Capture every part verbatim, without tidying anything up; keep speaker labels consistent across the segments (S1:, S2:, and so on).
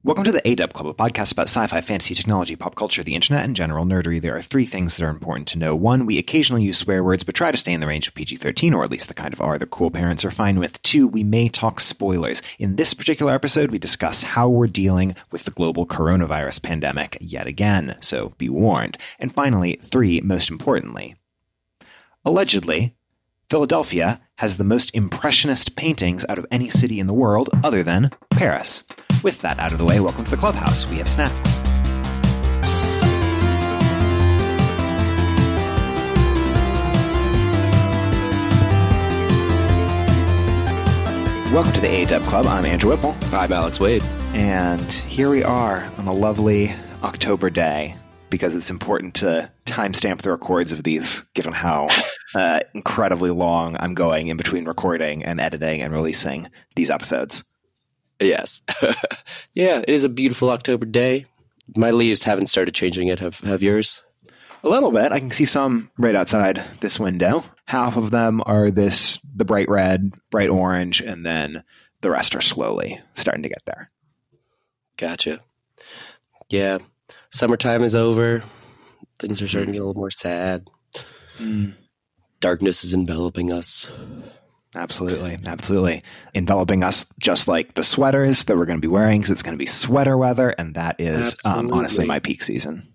S1: Welcome to the A-Dub Club, a podcast about sci-fi, fantasy, technology, pop culture, the internet, and general nerdery. There are three things that are important to know. One, we occasionally use swear words, but try to stay in the range of P G thirteen, or at least the kind of R that cool parents are fine with. Two, we may talk spoilers. In this particular episode, we discuss how we're dealing with the global coronavirus pandemic yet again, so be warned. And finally, three, most importantly, allegedly, Philadelphia has the most impressionist paintings out of any city in the world other than Paris. With that out of the way, welcome to the clubhouse. We have snacks. Welcome to the A-Dub Club. I'm Andrew Whipple.
S2: I'm Alex Wade.
S1: And here we are on a lovely October day, because it's important to timestamp the records of these, given how uh, incredibly long I'm going in between recording and editing and releasing these episodes.
S2: Yes. Yeah, it is a beautiful October day. My leaves haven't started changing yet. Have, have yours?
S1: A little bit. I can see some right outside this window. Half of them are this, the bright red, bright orange, and then the rest are slowly starting to get there.
S2: Gotcha. Yeah. Summertime is over. Things are starting to get a little more sad.
S1: Mm.
S2: Darkness is enveloping us.
S1: Absolutely. Absolutely. Enveloping us just like the sweaters that we're going to be wearing, because it's going to be sweater weather, and that is um, honestly my peak season.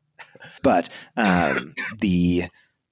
S1: But um, the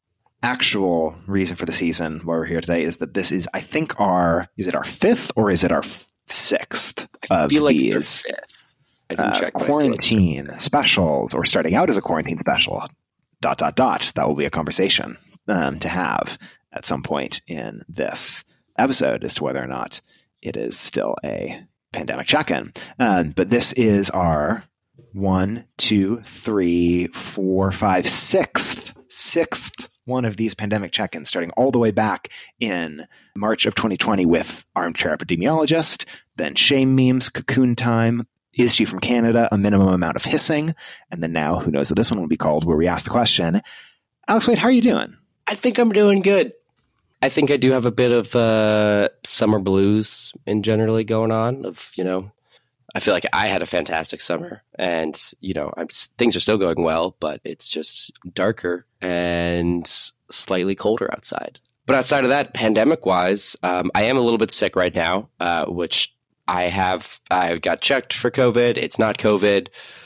S1: actual reason for the season why we're here today is that this is, I think, our, is it our fifth or is it our sixth
S2: I
S1: of
S2: feel like
S1: these
S2: fifth. I didn't
S1: uh,
S2: check,
S1: quarantine
S2: like
S1: specials, or starting out as a quarantine special, dot, dot, dot. That will be a conversation um, to have at some point in this episode as to whether or not it is still a pandemic check-in. Um, but this is our one, two, three, four, five, sixth, sixth one of these pandemic check-ins, starting all the way back in March of twenty twenty with Armchair Epidemiologist, then Shame Memes, Cocoon Time, Is She From Canada, A Minimum Amount of Hissing, and then now, who knows what this one will be called, where we ask the question, Alex Wade, how are you doing?
S2: I think I'm doing good. I think I do have a bit of uh, summer blues in generally going on. Of you know, I feel like I had a fantastic summer, and you know, I'm, things are still going well, but it's just darker and slightly colder outside. But outside of that, pandemic-wise, um, I am a little bit sick right now, uh, which I have. I got checked for COVID. It's not COVID,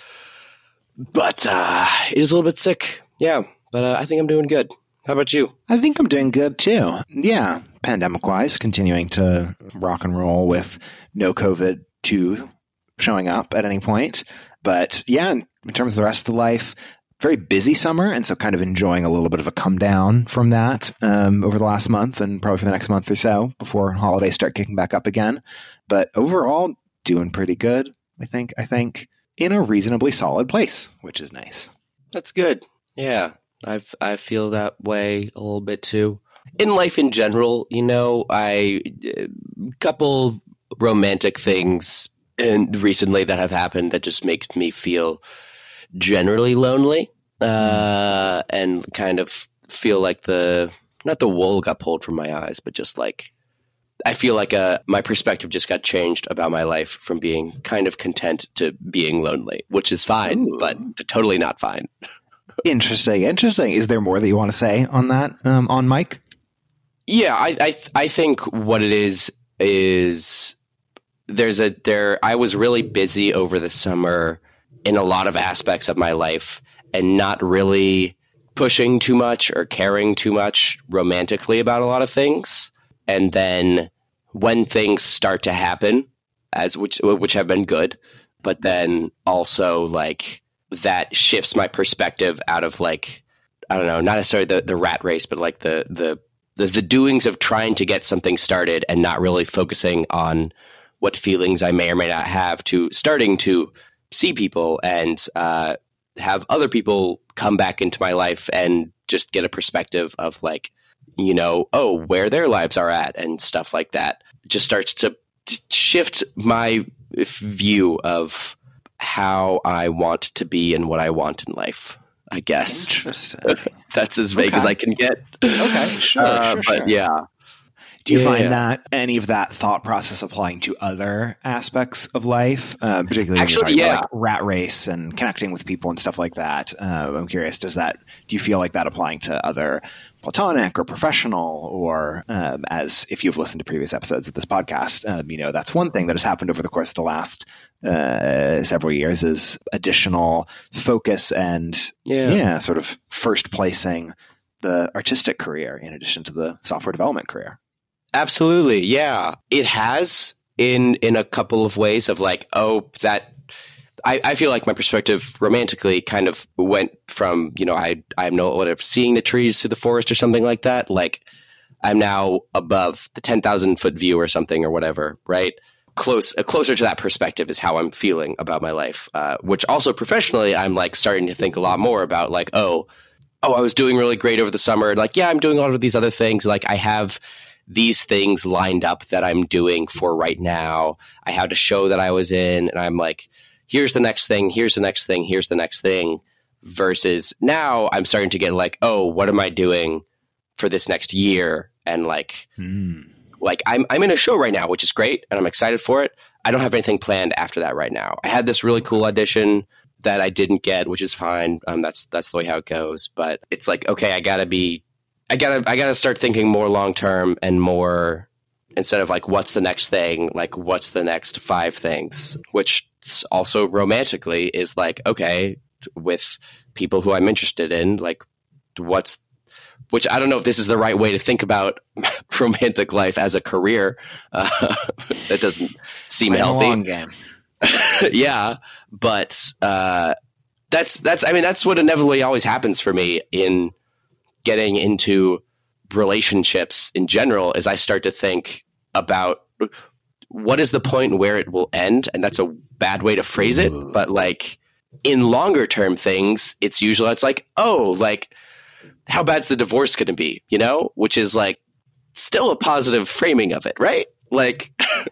S2: but uh, it is a little bit sick. Yeah, but uh, I think I'm doing good. How about you?
S1: I think I'm doing good, too. Yeah, pandemic-wise, continuing to rock and roll with no COVID two showing up at any point. But yeah, in terms of the rest of the life, very busy summer, and so kind of enjoying a little bit of a come down from that um, over the last month and probably for the next month or so before holidays start kicking back up again. But overall, doing pretty good, I think. I think in a reasonably solid place, which is nice.
S2: That's good. Yeah. I've, I feel that way a little bit too. In life in general, you know, I a couple romantic things and recently that have happened that just makes me feel generally lonely uh, and kind of feel like the not the wool got pulled from my eyes, but just like I feel like uh, my perspective just got changed about my life from being kind of content to being lonely, which is fine, Ooh. But totally not fine.
S1: Interesting. Interesting. Is there more that you want to say on that um, on mic?
S2: Yeah, I, I I think what it is is there's a there. I was really busy over the summer in a lot of aspects of my life and not really pushing too much or caring too much romantically about a lot of things. And then when things start to happen, as which which have been good, but then also like. That shifts my perspective out of like, I don't know, not necessarily the, the rat race, but like the, the, the, the doings of trying to get something started and not really focusing on what feelings I may or may not have to starting to see people and uh, have other people come back into my life and just get a perspective of like, you know, oh, where their lives are at and stuff like that. It just starts to shift my view of how I want to be and what I want in life, I guess.
S1: Interesting.
S2: That's as vague
S1: okay.
S2: as I can get.
S1: Okay, sure,
S2: uh,
S1: sure,
S2: But
S1: sure.
S2: yeah.
S1: Do you
S2: Yeah.
S1: find that any of that thought process applying to other aspects of life, uh, particularly
S2: Actually,
S1: when you're talking
S2: yeah.
S1: about like rat race and connecting with people and stuff like that? Uh, I'm curious, does that, do you feel like that applying to other platonic or professional, or um, as if you've listened to previous episodes of this podcast, um, you know, that's one thing that has happened over the course of the last uh, several years is additional focus and
S2: Yeah.
S1: yeah, sort of first placing the artistic career in addition to the software development career.
S2: Absolutely. Yeah. It has in in a couple of ways of like, oh, that I, I feel like my perspective romantically kind of went from, you know, I I'm no whatever seeing the trees through the forest or something like that. Like I'm now above the ten thousand foot view or something or whatever, right? Close uh, closer to that perspective is how I'm feeling about my life. Uh, which also professionally, I'm like starting to think a lot more about like, oh, oh, I was doing really great over the summer. And like, yeah, I'm doing a lot of these other things. Like I have these things lined up that I'm doing for right now. I had a show that I was in and I'm like, here's the next thing, here's the next thing, here's the next thing. Versus now I'm starting to get like, oh, what am I doing for this next year? And like,
S1: Mm.
S2: like I'm I'm in a show right now, which is great, and I'm excited for it. I don't have anything planned after that right now. I had this really cool audition that I didn't get, which is fine. Um, that's that's the way how it goes. But it's like, okay, I gotta be, I gotta I gotta start thinking more long term and more instead of like, what's the next thing? Like, what's the next five things? Which also romantically is like, okay, with people who I'm interested in, like, what's which I don't know if this is the right way to think about romantic life as a career. Uh, that doesn't seem
S1: Playing a
S2: healthy.
S1: long game.
S2: Yeah, but uh, that's that's. I mean, that's what inevitably always happens for me in getting into relationships in general. Is I start to think about what is the point where it will end, and that's a bad way to phrase it.
S1: Ooh.
S2: But like in longer term things, it's usually it's like, oh, like how bad's the divorce going to be? You know, which is like still a positive framing of it, right? Like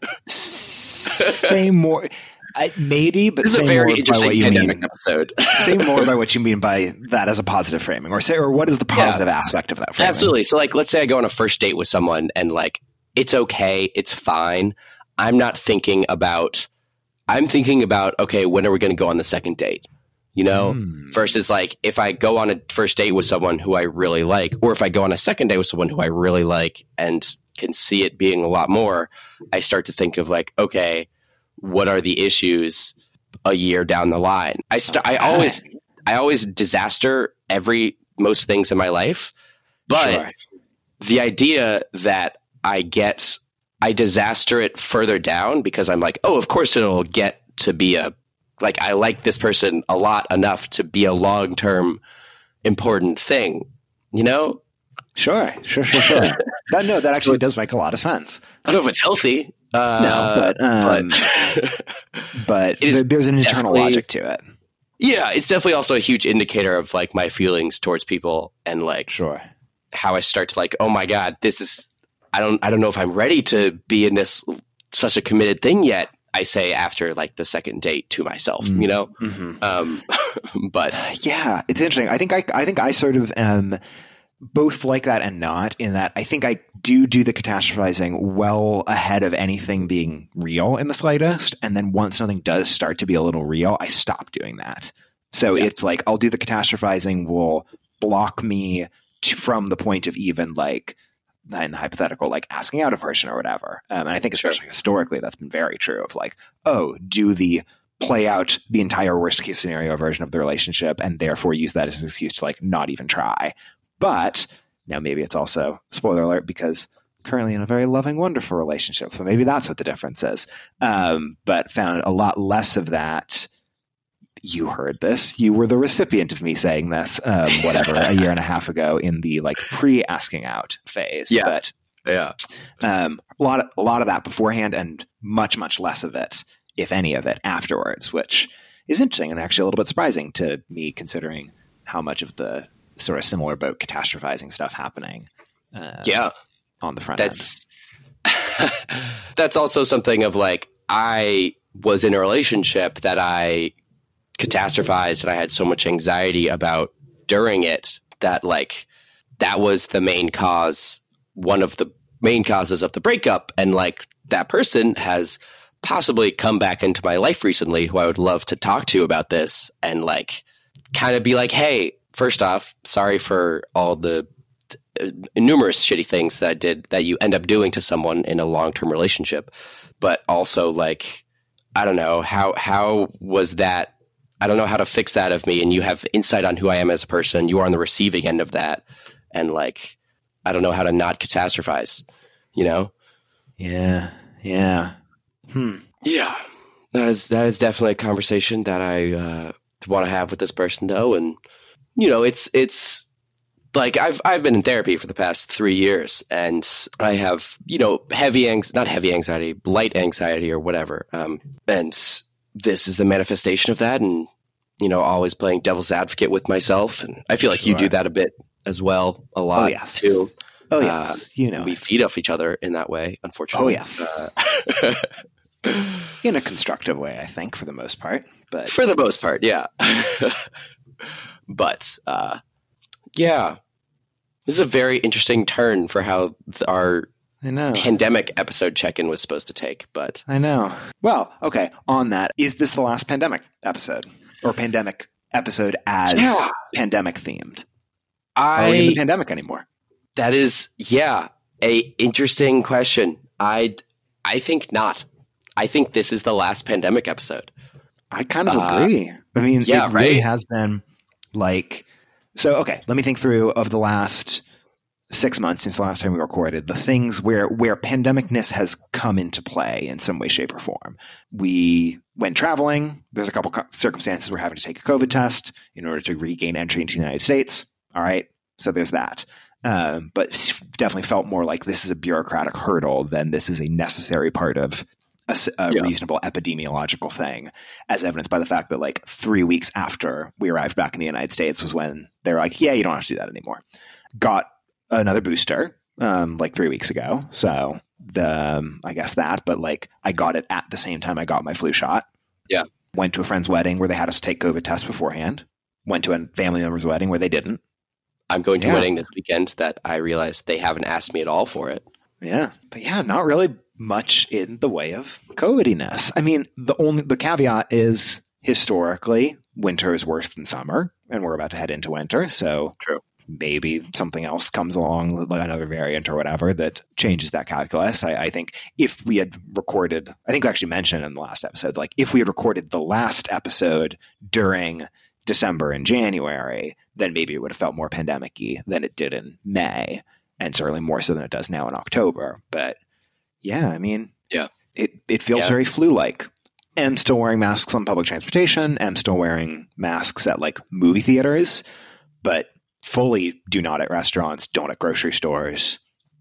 S1: say more. I, maybe, but
S2: this is
S1: say
S2: a very
S1: more by
S2: interesting
S1: what you
S2: pandemic
S1: mean.
S2: episode.
S1: Say more by what you mean by that as a positive framing, or say, or what is the positive aspect of that framing?
S2: Absolutely. So, like, let's say I go on a first date with someone, and like, it's okay, it's fine. I'm not thinking about. I'm thinking about, okay, when are we going to go on the second date? You know,
S1: Mm.
S2: versus like if I go on a first date with someone who I really like, or if I go on a second date with someone who I really like and can see it being a lot more, I start to think of like, okay, what are the issues a year down the line? I st- I always, I always disaster every most things in my life, but
S1: Sure.
S2: the idea that I get, I disaster it further down because I'm like, oh, of course it'll get to be a, like, I like this person a lot enough to be a long-term important thing, you know?
S1: Sure, sure, sure, sure. that, no, that actually does make a lot of sense.
S2: I don't know if it's healthy. Uh,
S1: No, but, um,
S2: but
S1: But
S2: It is
S1: there- there's an internal
S2: definitely-
S1: logic to it.
S2: yeah, it's definitely also a huge indicator of like my feelings towards people and like
S1: Sure.
S2: how I start to like, oh my God, this is, I don't, I don't know if I'm ready to be in this such a committed thing yet. I say after like the second date to myself,
S1: Mm.
S2: you know?
S1: Mm-hmm.
S2: Um, but
S1: Yeah, it's interesting. I think I, I think I sort of am both like that and not, in that I think I do do the catastrophizing well ahead of anything being real in the slightest. And then once something does start to be a little real, I stop doing that. So
S2: Yeah.
S1: it's like I'll do the catastrophizing will block me to, from the point of even like in the hypothetical, like asking out a person or whatever. Um, and I think especially historically, that's been very true of like, oh, do the play out the entire worst case scenario version of the relationship and therefore use that as an excuse to like not even try. But now maybe it's also, spoiler alert, because currently in a very loving, wonderful relationship. So maybe that's what the difference is. Um, but found a lot less of that. You heard this. You were the recipient of me saying this, um, whatever, a year and a half ago in the like pre-asking out phase.
S2: Yeah.
S1: But
S2: yeah,
S1: um, a lot of, a lot of that beforehand and much, much less of it, if any of it, afterwards, which is interesting and actually a little bit surprising to me considering how much of the sort of similar boat catastrophizing stuff happening uh,
S2: yeah.
S1: on the front
S2: That's that's also something of like I was in a relationship that I catastrophized and I had so much anxiety about during it that like that was the main cause, one of the main causes of the breakup. And like that person has possibly come back into my life recently who I would love to talk to about this and like kind of be like, hey, first off, sorry for all the uh, numerous shitty things that I did that you end up doing to someone in a long-term relationship. But also like, I don't know, how, how was that? I don't know how to fix that of me. And you have insight on who I am as a person. You are on the receiving end of that. And like, I don't know how to not catastrophize, you know?
S1: Yeah. Yeah. Hmm.
S2: Yeah, that is that is definitely a conversation that I uh, want to have with this person, though. And you know, it's it's like I've I've been in therapy for the past three years, and I have you know heavy anx not heavy anxiety, light anxiety or whatever. Um, and this is the manifestation of that, and you know, always playing devil's advocate with myself, and I feel like
S1: Sure.
S2: you do that a bit as well, a lot
S1: Oh, yes.
S2: too.
S1: Oh, yes.
S2: Uh,
S1: you know,
S2: we
S1: it.
S2: feed off each other in that way, unfortunately.
S1: Oh, yes.
S2: Uh,
S1: In a constructive way, I think, for the most part. But
S2: for the most part, yeah. But uh, yeah, this is a very interesting turn for how th- our
S1: I know.
S2: pandemic episode check-in was supposed to take. But
S1: I know. Well, okay. On that, is this the last pandemic episode or pandemic episode as
S2: Yeah.
S1: pandemic themed? Are we in
S2: I
S1: the pandemic anymore?
S2: that is yeah a interesting question. I I think not. I think this is the last pandemic episode.
S1: I kind of
S2: Uh,
S1: agree. I mean,
S2: yeah,
S1: it really
S2: right?
S1: has been like, so, okay, let me think through of the last six months since the last time we recorded, the things where, where pandemicness has come into play in some way, shape, or form. We went traveling. There's a couple co- circumstances we're having to take a COVID test in order to regain entry into the United States. All right. So there's that. Um, but definitely felt more like this is a bureaucratic hurdle than this is a necessary part of a, s- a
S2: Yeah.
S1: reasonable epidemiological thing, as evidenced by the fact that like three weeks after we arrived back in the United States was when they were like, yeah, you don't have to do that anymore. Got another booster um, like three weeks ago. So the um, I guess that, but like I got it at the same time I got my flu shot.
S2: Yeah.
S1: Went to a friend's wedding where they had us take COVID tests beforehand. Went to a family member's wedding where they didn't.
S2: I'm going to
S1: Yeah.
S2: a wedding this weekend that I realized they haven't asked me at all for it.
S1: Yeah. But yeah, not really much in the way of COVIDiness. I mean, the only the caveat is historically winter is worse than summer, and we're about to head into winter. So
S2: True.
S1: maybe something else comes along, like another variant or whatever, that changes that calculus. I, I think if we had recorded, I think we actually mentioned in the last episode, like if we had recorded the last episode during December and January, then maybe it would have felt more pandemic-y than it did in May, and certainly more so than it does now in October. But yeah, I mean,
S2: Yeah.
S1: it, it feels
S2: Yeah.
S1: very flu-like. Am still wearing masks on public transportation. Am still wearing masks at like movie theaters, but fully do not at restaurants, don't at grocery stores.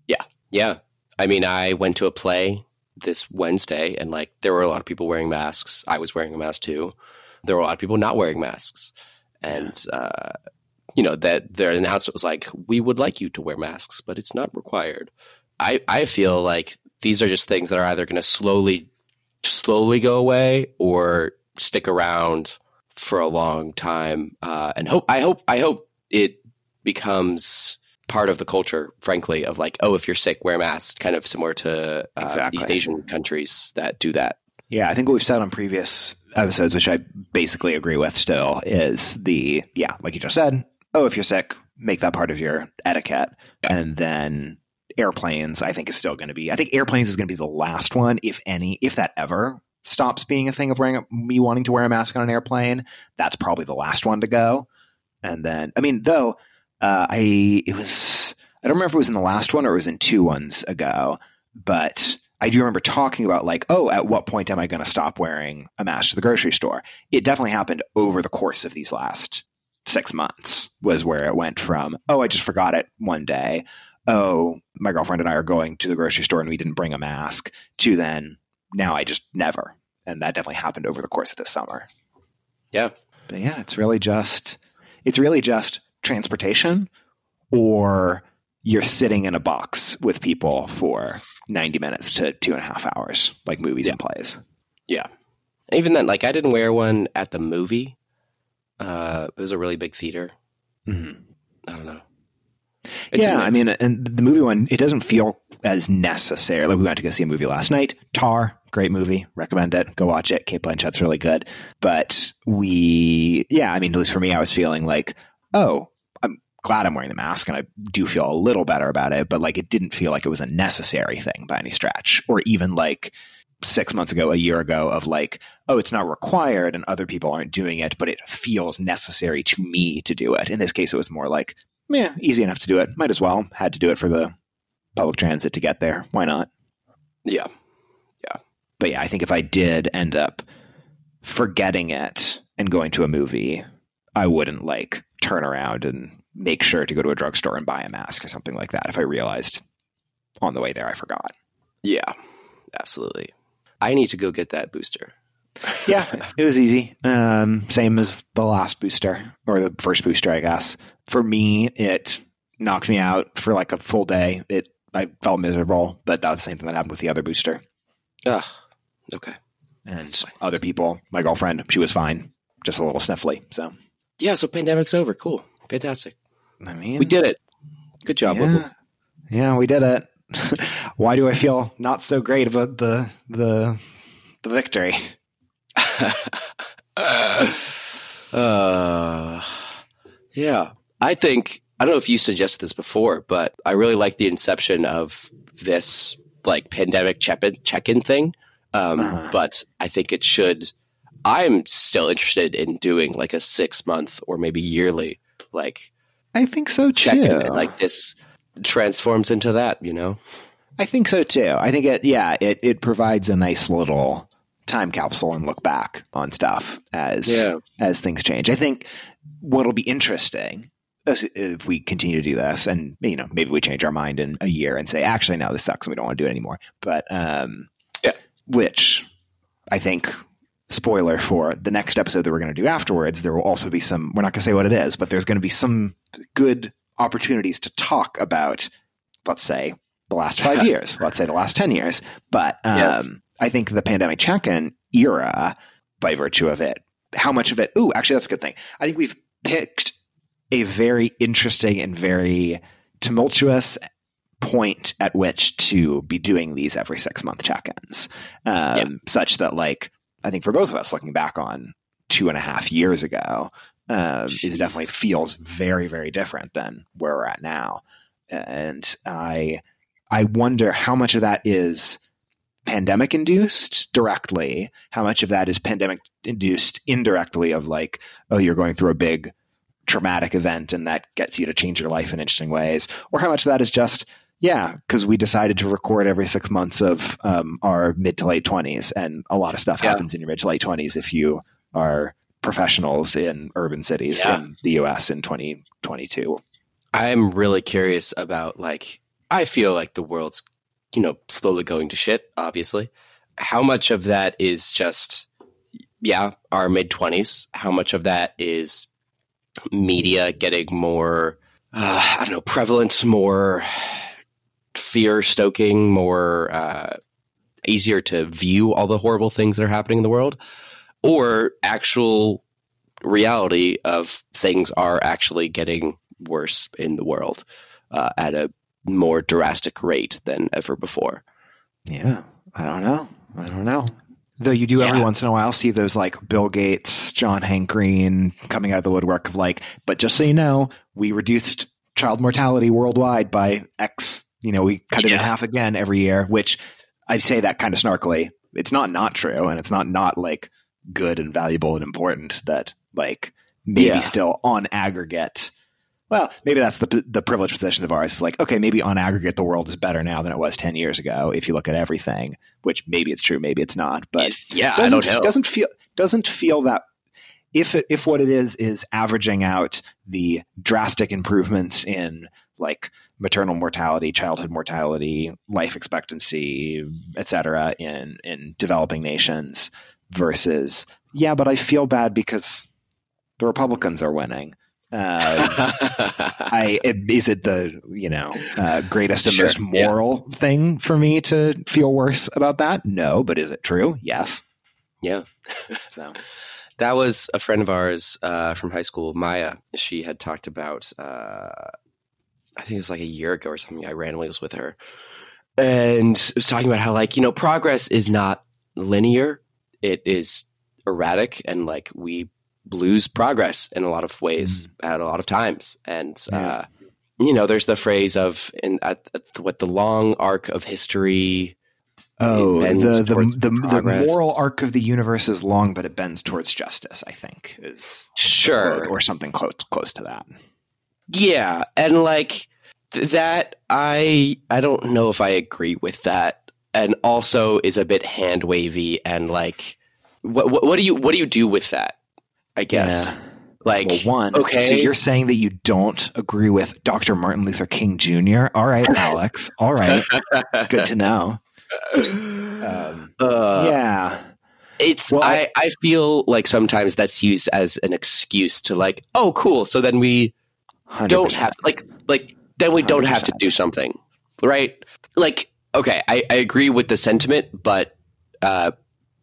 S2: Yeah. I mean, I went to a play this Wednesday and like there were a lot of people wearing masks. I was wearing a mask too. There were a lot of people not wearing masks. And, uh, you know, that their announcement was like, we would like you to wear masks, but it's not required. I, I feel like these are just things that are either going to slowly, slowly go away or stick around for a long time. Uh, and hope, I hope, I hope it becomes part of the culture, frankly, of like, oh, if you're sick, wear a mask, kind of similar to uh,
S1: Exactly.
S2: East Asian countries that do that.
S1: Yeah, I think what we've said on previous episodes, which I basically agree with still, is the, yeah, like you just said, oh, if you're sick, make that part of your etiquette.
S2: Yeah.
S1: And then airplanes, I think, is still going to be, I think airplanes is going to be the last one, if any, if that ever stops being a thing of wearing, a, me wanting to wear a mask on an airplane, that's probably the last one to go. And then, I mean, though, uh, I, it was, I don't remember if it was in the last one or it was in two ones ago, but I do remember talking about like, oh, at what point am I going to stop wearing a mask to the grocery store? It definitely happened over the course of these last six months was where it went from, oh, I just forgot it one day. Oh, my girlfriend and I are going to the grocery store and we didn't bring a mask, to then now I just never. And that definitely happened over the course of this summer.
S2: Yeah.
S1: But yeah, it's really just, it's really just transportation, or you're sitting in a box with people for ninety minutes to two and a half hours, like movies
S2: Yeah.
S1: and plays.
S2: Yeah. Even then, like I didn't wear one at the movie. Uh, it was a really big theater.
S1: Mm-hmm.
S2: I don't know. It's a
S1: Yeah, I
S2: mix.
S1: mean, and the movie one, it doesn't feel as necessary. Like we went to go see a movie last night, Tar, great movie, recommend it, go watch it. Kate Blanchett's really good. But we, yeah, I mean, at least for me, I was feeling like, oh, I'm glad I'm wearing the mask and I do feel a little better about it, but like it didn't feel like it was a necessary thing by any stretch, or even like six months ago, a year ago of like, oh, it's not required and other people aren't doing it, but it feels necessary to me to do it. In this case, it was more like, yeah, easy enough to do it. Might as well. Had to do it for the public transit to get there. Why not?
S2: Yeah. Yeah.
S1: But yeah, I think if I did end up forgetting it and going to a movie, I wouldn't like turn around and make sure to go to a drugstore and buy a mask or something like that if I realized on the way there I forgot.
S2: Yeah, absolutely. I need to go get that booster.
S1: Yeah, it was easy. Um, same as the last booster, or the first booster, I guess. For me, it knocked me out for like a full day. It I felt miserable, but that's the same thing that happened with the other booster.
S2: Ugh, okay.
S1: And other people, my girlfriend, she was fine, just a little sniffly. So
S2: yeah, so pandemic's over. Cool, fantastic.
S1: I mean,
S2: we did it. Good job,
S1: yeah,
S2: Local.
S1: Yeah, we did it. Why do I feel not so great about the the the victory?
S2: uh, uh, yeah, I think I don't know if you suggested this before, but I really like the inception of this like pandemic check-in, check-in thing. Um, uh-huh. But I think it should. I'm still interested in doing like a six month or maybe yearly like.
S1: I think so too.
S2: Check-in, like this transforms into that, you know.
S1: I think so too. I think it. Yeah, it it provides a nice little time capsule and look back on stuff as yeah. as things change. I think what'll be interesting is if we continue to do this, and you know, maybe we change our mind in a year and say, actually, no, this sucks and we don't want to do it anymore. But um,
S2: yeah,
S1: which I think. Spoiler for the next episode that we're going to do afterwards, there will also be some, we're not going to say what it is, but there's going to be some good opportunities to talk about, let's say, the last five years, let's say the last ten years. But um, yes. I think the pandemic check-in era, by virtue of it, how much of it, ooh, actually, that's a good thing. I think we've picked a very interesting and very tumultuous point at which to be doing these every six-month check-ins, um, yeah. such that, like, I think for both of us, looking back on two and a half years ago, um, it definitely feels very, very different than where we're at now. And I, I wonder how much of that is pandemic induced directly, how much of that is pandemic induced indirectly of like, oh, you're going through a big traumatic event and that gets you to change your life in interesting ways, or how much of that is just, yeah, because we decided to record every six months of um, our mid to late twenties, and a lot of stuff yeah. happens in your mid to late twenties if you are professionals in urban cities yeah. in the U S in twenty twenty-two.
S2: I'm really curious about, like, I feel like the world's, you know, slowly going to shit, obviously. How much of that is just, yeah, our mid twenties? How much of that is media getting more, uh, I don't know, prevalent, more fear stoking, more uh, easier to view all the horrible things that are happening in the world, or actual reality of things are actually getting worse in the world uh, at a more drastic rate than ever before.
S1: Yeah, I don't know. I don't know. Though you do yeah. every once in a while see those like Bill Gates, John Hank Green coming out of the woodwork of like, but just so you know, we reduced child mortality worldwide by X. You know, we cut it yeah. in half again every year, which I say that kind of snarkily. It's not not true, and it's not not like good and valuable and important that like maybe yeah. still on aggregate. Well, maybe that's the the privileged position of ours. It's like, okay, maybe on aggregate the world is better now than it was ten years ago if you look at everything, which maybe it's true, maybe it's not. But
S2: it's, yeah, I don't know.
S1: Doesn't feel doesn't feel that if it, if what it is is averaging out the drastic improvements in like maternal mortality, childhood mortality, life expectancy, et cetera, in, in developing nations versus, yeah, but I feel bad because the Republicans are winning. Uh, I, is it the, you know, uh, greatest and sure, most moral yeah. thing for me to feel worse about that? No, but is it true? Yes.
S2: Yeah. So that was a friend of ours uh, from high school, Maya. She had talked about, uh, I think it was like a year ago or something. I randomly was with her, and it was talking about how, like, you know, progress is not linear. It is erratic, and like we lose progress in a lot of ways mm. at a lot of times. And, yeah. uh, you know, there's the phrase of in at, at what the long arc of history.
S1: Oh, the the, the, the moral arc of the universe is long, but it bends towards justice, I think, is
S2: sure,
S1: or something close close to that.
S2: Yeah, and like th- that, I I don't know if I agree with that, and also is a bit hand wavy, and like, what, what what do you what do you do with that? I guess. Yeah. Like,
S1: well, one,
S2: okay.
S1: So you're saying that you don't agree with Doctor Martin Luther King Junior? All right, Alex. All right, good to know. Um,
S2: uh,
S1: yeah,
S2: it's
S1: well,
S2: I, I feel like sometimes that's used as an excuse to like, oh, cool. So then we one hundred percent don't have like like then we don't one hundred percent have to do something, right? Like, okay, I, I agree with the sentiment, but uh,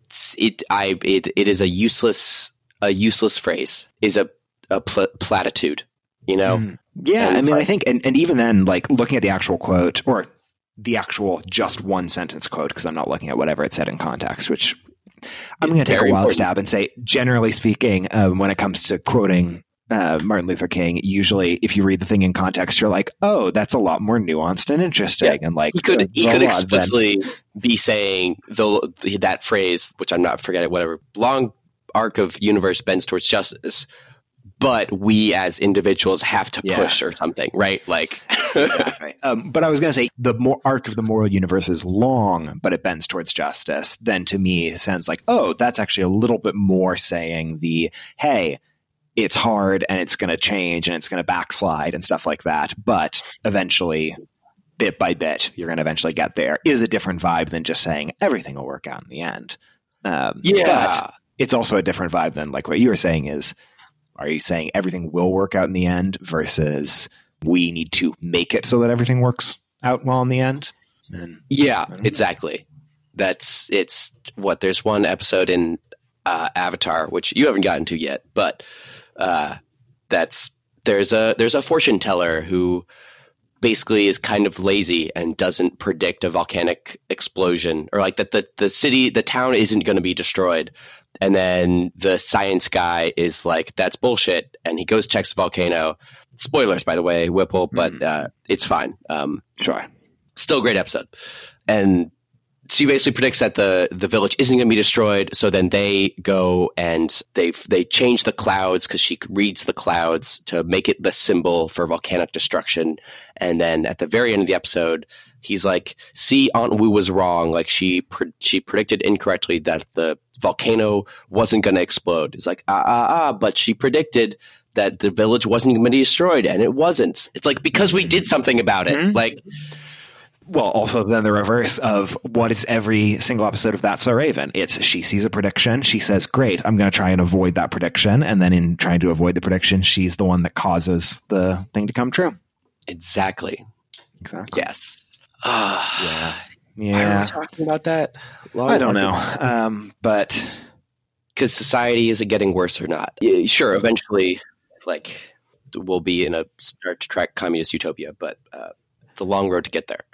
S2: it I it it is a useless a useless phrase, is a a pl- platitude, you know?
S1: Mm. Yeah, I mean, like, I think, and, and even then, like looking at the actual quote or the actual just one sentence quote, because I'm not looking at whatever it said in context, which I'm going to take a wild important. stab and say, generally speaking, um, when it comes to quoting uh, Martin Luther King, usually if you read the thing in context, you're like, oh, that's a lot more nuanced and interesting. Yeah. And like,
S2: he could, he could explicitly than... be saying the, that phrase, which I'm not forgetting, whatever, long arc of universe bends towards justice, but we as individuals have to
S1: yeah.
S2: push or something, right? Like,
S1: exactly. um, but I was going to say the more arc of the moral universe is long, but it bends towards justice. Then to me, it sounds like, oh, that's actually a little bit more saying the, hey, it's hard and it's going to change and it's going to backslide and stuff like that. But eventually, bit by bit, you're going to eventually get there, is a different vibe than just saying everything will work out in the end. Um,
S2: yeah.
S1: But it's also a different vibe than like what you were saying is, are you saying everything will work out in the end versus we need to make it so that everything works out well in the end?
S2: And, yeah, exactly. That's it's what there's one episode in uh, Avatar, which you haven't gotten to yet, but uh, that's there's a there's a fortune teller who basically is kind of lazy and doesn't predict a volcanic explosion, or like that the, the city, the town isn't going to be destroyed. And then the science guy is like, that's bullshit. And he goes, checks the volcano. Spoilers, by the way, Whipple, but mm. uh, it's fine. Um,
S1: sure.
S2: Still a great episode. And she basically predicts that the, the village isn't going to be destroyed. So then they go and they they change the clouds, because she reads the clouds to make it the symbol for volcanic destruction. And then at the very end of the episode, he's like, see, Aunt Wu was wrong. Like she pre- she predicted incorrectly that the volcano wasn't going to explode. It's like, ah, ah, ah, but she predicted that the village wasn't going to be destroyed, and it wasn't. It's like, because we did something about it. Mm-hmm. Like,
S1: well, also then the reverse of what is every single episode of That's So Raven. It's she sees a prediction. She says, great, I'm going to try and avoid that prediction. And then in trying to avoid the prediction, she's the one that causes the thing to come true.
S2: Exactly.
S1: Exactly.
S2: Yes. Uh,
S1: yeah.
S2: Yeah. Why are we talking about that?
S1: Long I don't know. Um, but
S2: because society, is it getting worse or not? Yeah, sure. Eventually, like, we'll be in a Star Trek communist utopia, but uh, it's a long road to get there.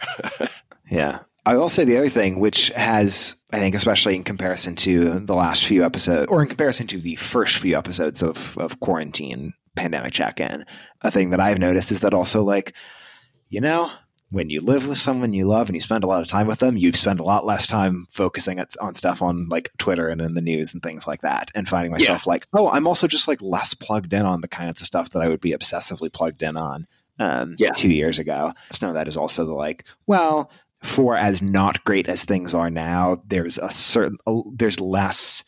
S1: Yeah. I will say the other thing, which has, I think, especially in comparison to the last few episodes, or in comparison to the first few episodes of, of Quarantine Pandemic Check-In, a thing that I've noticed is that also, like, you know, when you live with someone you love and you spend a lot of time with them, you spend a lot less time focusing at, on stuff on like Twitter and in the news and things like that, and finding myself yeah. like, oh, I'm also just like less plugged in on the kinds of stuff that I would be obsessively plugged in on um, yeah. two years ago. So that is also the like, well, for as not great as things are now, there's a certain, a, there's less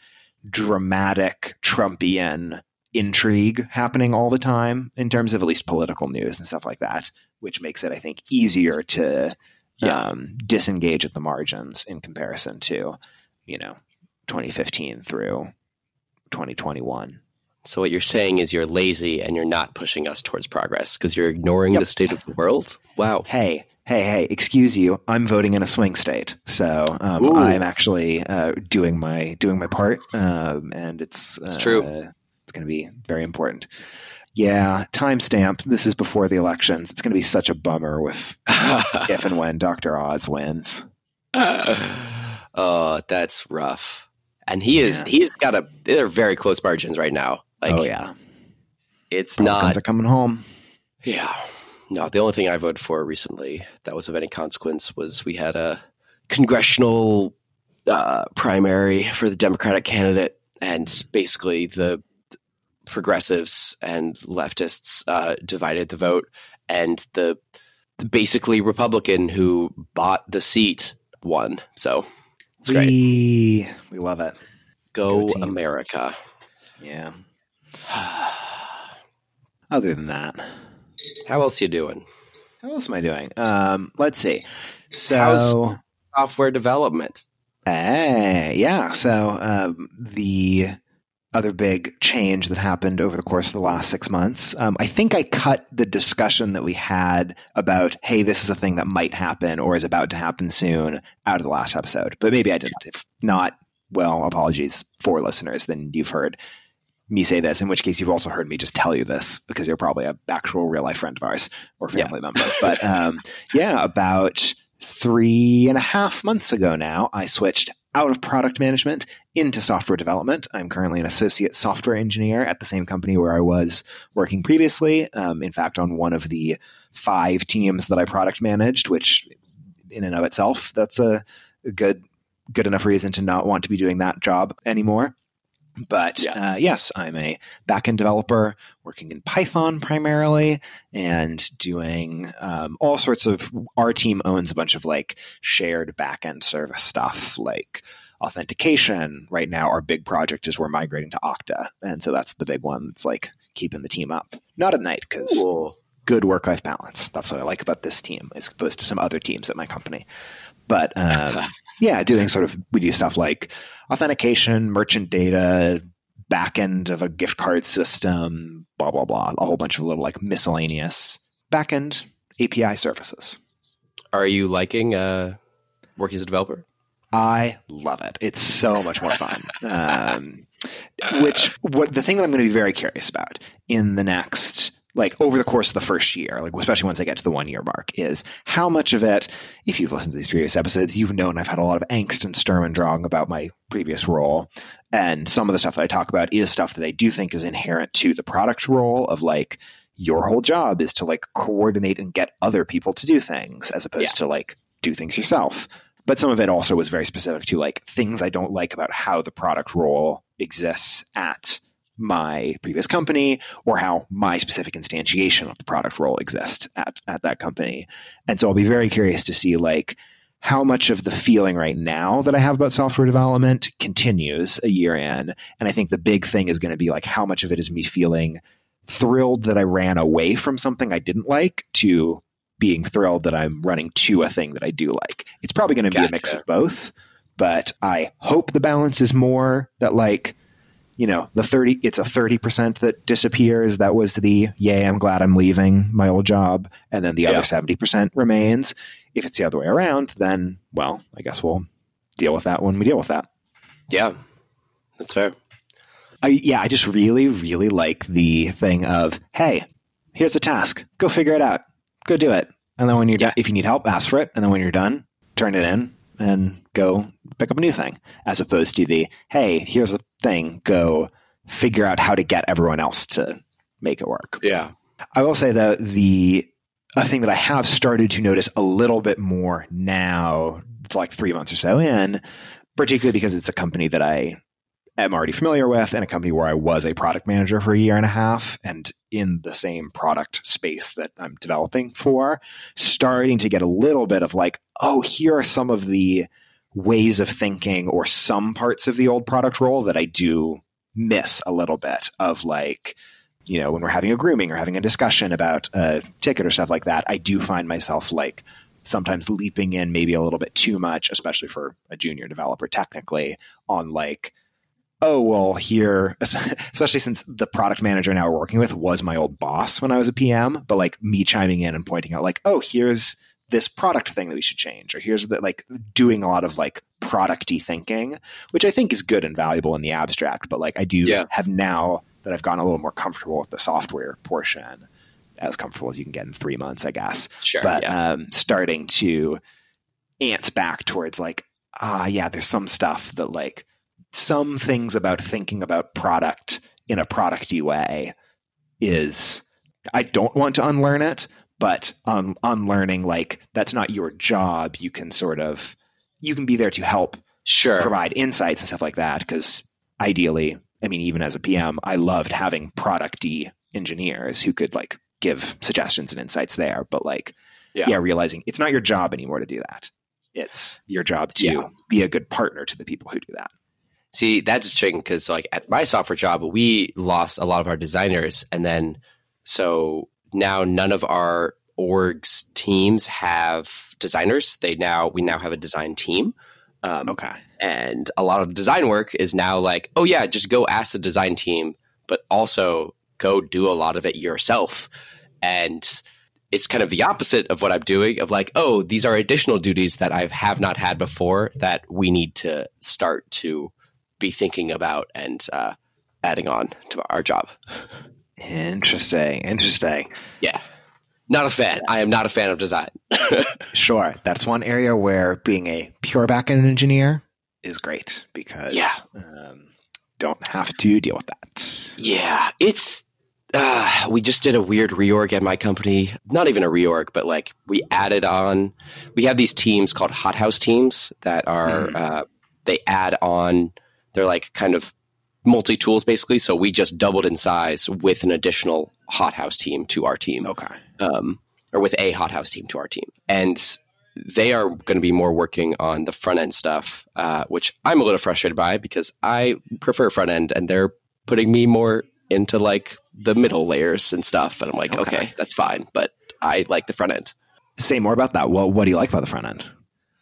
S1: dramatic Trumpian intrigue happening all the time in terms of at least political news and stuff like that, which makes it, I think, easier to yeah. um, disengage at the margins in comparison to, you know, twenty fifteen through twenty twenty-one.
S2: So what you're saying is you're lazy and you're not pushing us towards progress because you're ignoring yep. the state of the world? Wow.
S1: Hey, hey, hey, excuse you. I'm voting in a swing state. So um, I'm actually uh, doing my doing my part. Um, and it's,
S2: it's uh, true.
S1: It's going to be very important. Yeah, timestamp. This is before the elections. It's going to be such a bummer with if and when Doctor Oz wins.
S2: Oh, that's rough. And he is,
S1: Yeah.
S2: he's got a, they're very close margins right now. Like,
S1: oh, yeah.
S2: it's
S1: Republicans
S2: not,
S1: are coming home.
S2: yeah. No, the only thing I voted for recently that was of any consequence was we had a congressional uh, primary for the Democratic candidate, and basically the progressives and leftists uh, divided the vote, and the, the basically Republican who bought the seat won. So it's great.
S1: We, we love it.
S2: Go
S1: Go team.
S2: America.
S1: Yeah. Other than that,
S2: How else you doing?
S1: how else am I doing? Um, let's see. So,
S2: How's- Software development.
S1: Hey, yeah. So um, the other big change that happened over the course of the last six months, um, I think I cut the discussion that we had about, hey, this is a thing that might happen or is about to happen soon out of the last episode. But maybe I didn't. If not, well, apologies for listeners. Then you've heard me say this, in which case you've also heard me just tell you this because you're probably a actual real life friend of ours or family
S2: Yeah.
S1: member. But um, yeah, about three and a half months ago now, I switched out of product management into software development. I'm currently an associate software engineer at the same company where I was working previously. Um, in fact, on one of the five teams that I product managed, which in and of itself, that's a good, good enough reason to not want to be doing that job anymore. But
S2: Yeah.
S1: uh, yes, I'm a backend developer working in Python primarily and doing um, all sorts of. Our team owns a bunch of like shared backend service stuff like authentication. Right now, our big project is we're migrating to Okta. And so that's the big one that's like keeping the team up. Not at night because
S2: Cool.
S1: good work-life balance. That's what I like about this team as opposed to some other teams at my company. But um, yeah, doing sort of, we do stuff like authentication, merchant data, back end of a gift card system, blah, blah, blah. A whole bunch of little like miscellaneous back end A P I services.
S2: Are you liking uh, working as a developer?
S1: I love it. It's so much more fun. Um, which, what the thing that I'm going to be very curious about in the next, like over the course of the first year, like especially once I get to the one year mark, is how much of it, if you've listened to these previous episodes, you've known I've had a lot of angst and Sturm und Drang about my previous role. And some of the stuff that I talk about is stuff that I do think is inherent to the product role of like, your whole job is to like coordinate and get other people to do things as opposed
S2: Yeah.
S1: to like do things yourself. But some of it also was very specific to like things I don't like about how the product role exists at my previous company or how my specific instantiation of the product role exists at, at that company. And so I'll be very curious to see like how much of the feeling right now that I have about software development continues a year in. And I think the big thing is going to be like how much of it is me feeling thrilled that I ran away from something I didn't like to being thrilled that I'm running to a thing that I do like. It's probably going to be
S2: Gotcha.
S1: a mix of both, but I hope the balance is more that like, you know, the thirty, it's a thirty percent that disappears. That was the, yay, I'm glad I'm leaving my old job. And then the
S2: Yeah.
S1: other seventy percent remains. If it's the other way around, then, well, I guess we'll deal with that when we deal with that.
S2: Yeah, that's fair.
S1: I, yeah, I just really, really like the thing of, hey, here's a task. Go figure it out. Go do it. And then when you're done, if you need help, ask for it. And then when you're done, turn it in and go pick up a new thing. As opposed to the, hey, here's a thing. Go figure out how to get everyone else to make it work.
S2: Yeah.
S1: I will say that the a thing that I have started to notice a little bit more now, it's like three months or so in, particularly because it's a company that I am already familiar with and a company where I was a product manager for a year and a half and in the same product space that I'm developing for, starting to get a little bit of like, oh, here are some of the ways of thinking or some parts of the old product role that I do miss a little bit of like, you know, when we're having a grooming or having a discussion about a ticket or stuff like that, I do find myself like sometimes leaping in maybe a little bit too much, especially for a junior developer technically, on like, oh, well, here, especially since the product manager now we're working with was my old boss when I was a P M, but like me chiming in and pointing out like, oh, here's this product thing that we should change, or here's the like doing a lot of like product-y thinking, which I think is good and valuable in the abstract, but like I do
S2: Yeah.
S1: have now that I've gotten a little more comfortable with the software portion, as comfortable as you can get in three months, I guess.
S2: Sure.
S1: But
S2: yeah.
S1: um, starting to ants back towards like, ah, yeah, there's some stuff that like some things about thinking about product in a producty way is, I don't want to unlearn it, but um, unlearning, like, that's not your job. You can sort of, you can be there to help
S2: Sure.
S1: provide insights and stuff like that. Because ideally, I mean, even as a P M, I loved having producty engineers who could like give suggestions and insights there. But like, yeah,
S2: Yeah.
S1: realizing it's not your job anymore to do that. It's your job to
S2: Yeah.
S1: be a good partner to the people who do that.
S2: See, that's interesting because like at my software job, we lost a lot of our designers. And then so now none of our orgs teams have designers. They now, we now have a design team. Um,
S1: Okay.
S2: And a lot of design work is now like, oh yeah, just go ask the design team, but also go do a lot of it yourself. And it's kind of the opposite of what I'm doing of like, oh, these are additional duties that I have not had before that we need to start to be thinking about and uh, adding on to our job.
S1: Interesting. Interesting.
S2: Yeah. Not a fan. I am not a fan of design.
S1: Sure. That's one area where being a pure backend engineer is great because
S2: Yeah.
S1: um, don't have to deal with that.
S2: Yeah. It's, uh, we just did a weird reorg at my company. Not even a reorg, but like we added on, we have these teams called hothouse teams that are,
S1: Mhm.
S2: uh, they add on, they're like kind of multi-tools basically. So we just doubled in size with an additional hothouse team to our team.
S1: Okay.
S2: Um, or with a hothouse team to our team. And they are going to be more working on the front end stuff, uh, which I'm a little frustrated by because I prefer front end and they're putting me more into like the middle layers and stuff. And I'm like, okay,
S1: Okay.
S2: that's fine. But I like the front end.
S1: Say more about that. Well, what do you like about the front end?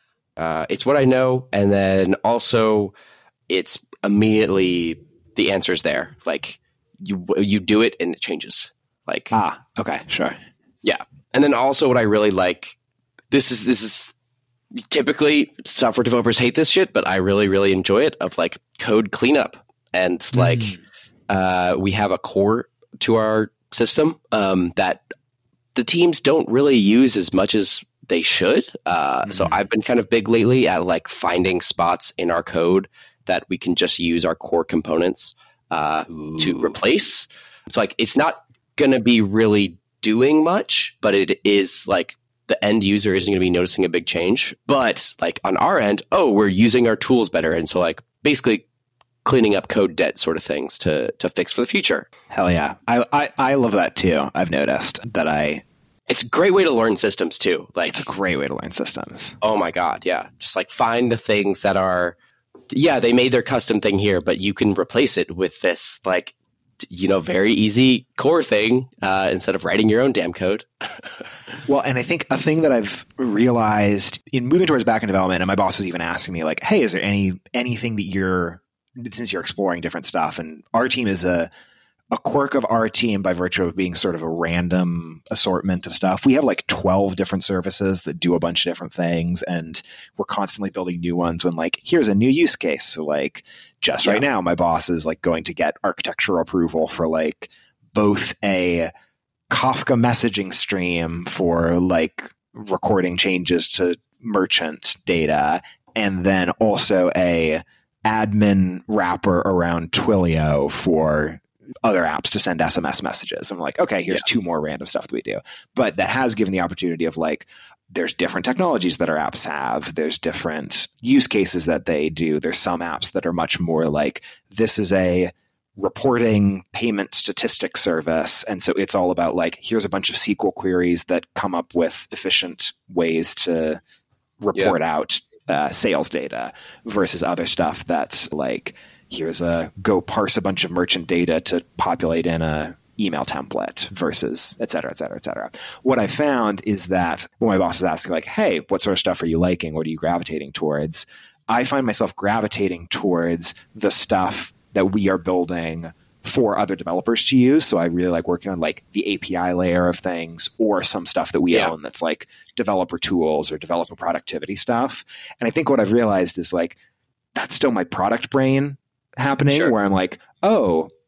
S2: Uh, it's what I know. And then also it's immediately the answer's there. Like you, you do it and it changes. Like,
S1: Ah, okay, sure.
S2: yeah. And then also what I really like, this is, this is typically software developers hate this shit, but I really, really enjoy it of like code cleanup. And like,
S1: Mm.
S2: uh, we have a core to our system, um, that the teams don't really use as much as they should. Uh, so
S1: Mhm.
S2: I've been kind of big lately at like finding spots in our code that we can just use our core components, uh, to
S1: Ooh.
S2: replace. So like, it's not going to be really doing much, but it is like the end user isn't going to be noticing a big change. But like on our end, oh, we're using our tools better. And so like basically cleaning up code debt sort of things to to fix for the future.
S1: Hell yeah. I, I, I love that too. I've noticed that I,
S2: It's a great way to learn systems too. Like,
S1: it's a great way to learn systems.
S2: oh my God, yeah. Just like find the things that are, yeah, they made their custom thing here, but you can replace it with this like, you know, very easy core thing uh, instead of writing your own damn code.
S1: Well, and I think a thing that I've realized in moving towards backend development, and my boss was even asking me like, hey, is there any anything that you're, since you're exploring different stuff, and our team is a a quirk of our team by virtue of being sort of a random assortment of stuff. We have like twelve different services that do a bunch of different things, and we're constantly building new ones when like, here's a new use case. So like just right
S2: Yeah.
S1: now, my boss is like going to get architectural approval for like both a Kafka messaging stream for like recording changes to merchant data, and then also a admin wrapper around Twilio for other apps to send S M S messages. I'm like, okay, here's two more random stuff that we do. But that has given the opportunity of like, there's different technologies that our apps have. There's different use cases that they do. There's some apps that are much more like, this is a reporting payment statistics service. And so it's all about like, here's a bunch of S Q L queries that come up with efficient ways to report out uh, sales data versus other stuff that's like, here's a go parse a bunch of merchant data to populate in a email template versus et cetera, et cetera, et cetera. What I found is that when my boss is asking like, hey, what sort of stuff are you liking? What are you gravitating towards? I find myself gravitating towards the stuff that we are building for other developers to use. So I really like working on like the A P I layer of things, or some stuff that we
S2: Yeah.
S1: own that's like developer tools or developer productivity stuff. And I think what I've realized is like, that's still my product brain happening,
S2: Sure.
S1: where I'm like, oh,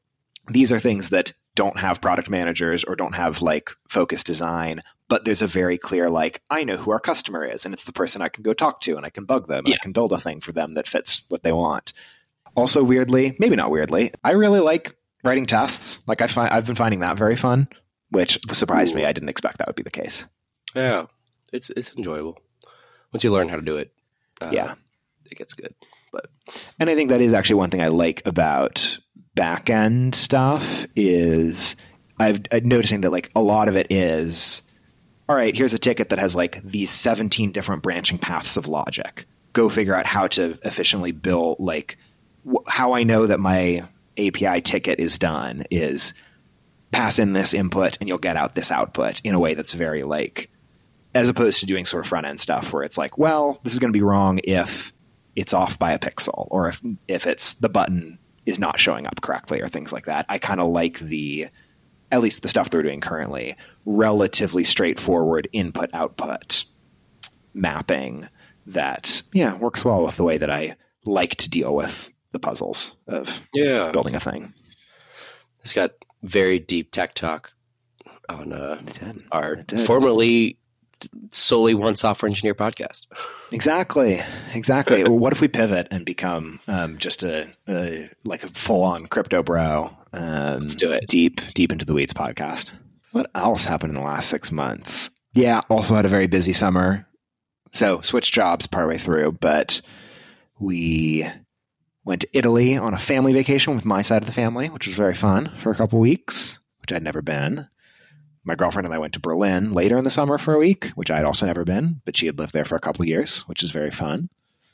S1: these are things that don't have product managers or don't have like focused design, but there's a very clear, like, I know who our customer is and it's the person I can go talk to and I can bug them.
S2: Yeah.
S1: And I can build a thing for them that fits what they want. Also, weirdly, maybe not weirdly, I really like writing tests. Like I find, I've been finding that very fun, which surprised Ooh. me. I didn't expect that would be the case.
S2: Yeah, it's it's enjoyable. Once you learn how to do it, uh,
S1: yeah,
S2: it gets good. But
S1: and I think that is actually one thing I like about back end stuff is I've I'm noticing that like a lot of it is, all right, here's a ticket that has like these seventeen different branching paths of logic. Go figure out how to efficiently build, like wh- how I know that my A P I ticket is done is pass in this input and you'll get out this output in a way that's very like, as opposed to doing sort of front end stuff where it's like, well, this is going to be wrong if it's off by a pixel or if, if it's the button is not showing up correctly or things like that. I kind of like the, at least the stuff they're doing currently, relatively straightforward input output mapping that, yeah, works well with the way that I like to deal with the puzzles of
S2: yeah.
S1: building a thing.
S2: It's got very deep tech talk on uh, our
S1: It did.
S2: formerly solely one software engineer podcast.
S1: Exactly. Exactly. What if we pivot and become um, just a, a like a full on crypto bro? Um,
S2: Let's do it.
S1: Deep, deep into the weeds podcast. What else happened in the last six months? Yeah. Also had a very busy summer. So switched jobs partway through, but we went to Italy on a family vacation with my side of the family, which was very fun for a couple weeks, which I'd never been. My girlfriend and I went to Berlin later in the summer for a week, which I had also never been, but she had lived there for a couple of years, which is very fun.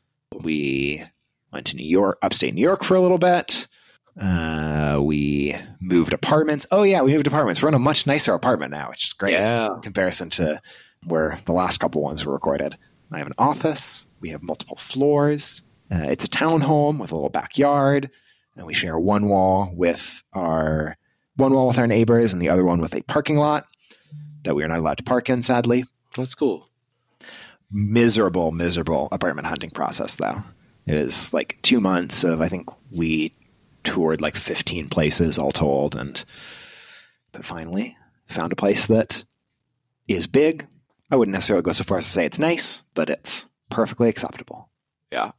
S1: We went to New York, upstate New York for a little bit. Uh, we moved apartments. Oh yeah, we moved apartments. We're in a much nicer apartment now, which is great
S2: yeah.
S1: in comparison to where the last couple ones were recorded. I have an office. We have multiple floors. Uh, it's a townhome with a little backyard, and we share one wall with our one wall with our neighbors and the other one with a parking lot that we are not allowed to park in, sadly.
S2: That's cool.
S1: Miserable, miserable apartment hunting process, though. It was like two months of, I think we toured like fifteen places all told, and but finally found a place that is big. I wouldn't necessarily go so far as to say it's nice, but it's perfectly acceptable.
S2: Yeah.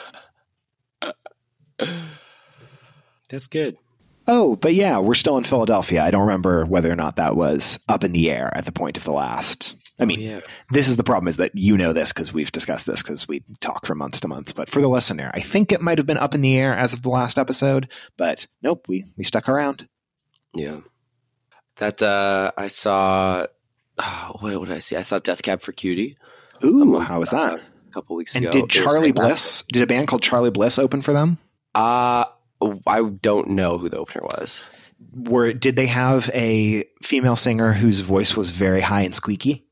S2: That's good.
S1: Oh, but yeah, we're still in Philadelphia. I don't remember whether or not that was up in the air at the point of the last. I mean,
S2: oh, yeah.
S1: This is the problem is that you know this because we've discussed this because we talk from months to months. But for the listener, I think it might have been up in the air as of the last episode. But nope, we, we stuck around.
S2: Yeah. That uh, I saw, oh, what, what did I see? I saw Death Cab for Cutie.
S1: Ooh, how was that?
S2: Uh, a couple weeks
S1: and
S2: ago.
S1: did Charlie Bliss, did a band called Charlie Bliss open for them?
S2: Uh, I don't know who the opener was.
S1: Were Did they have a female singer whose voice was very high and squeaky?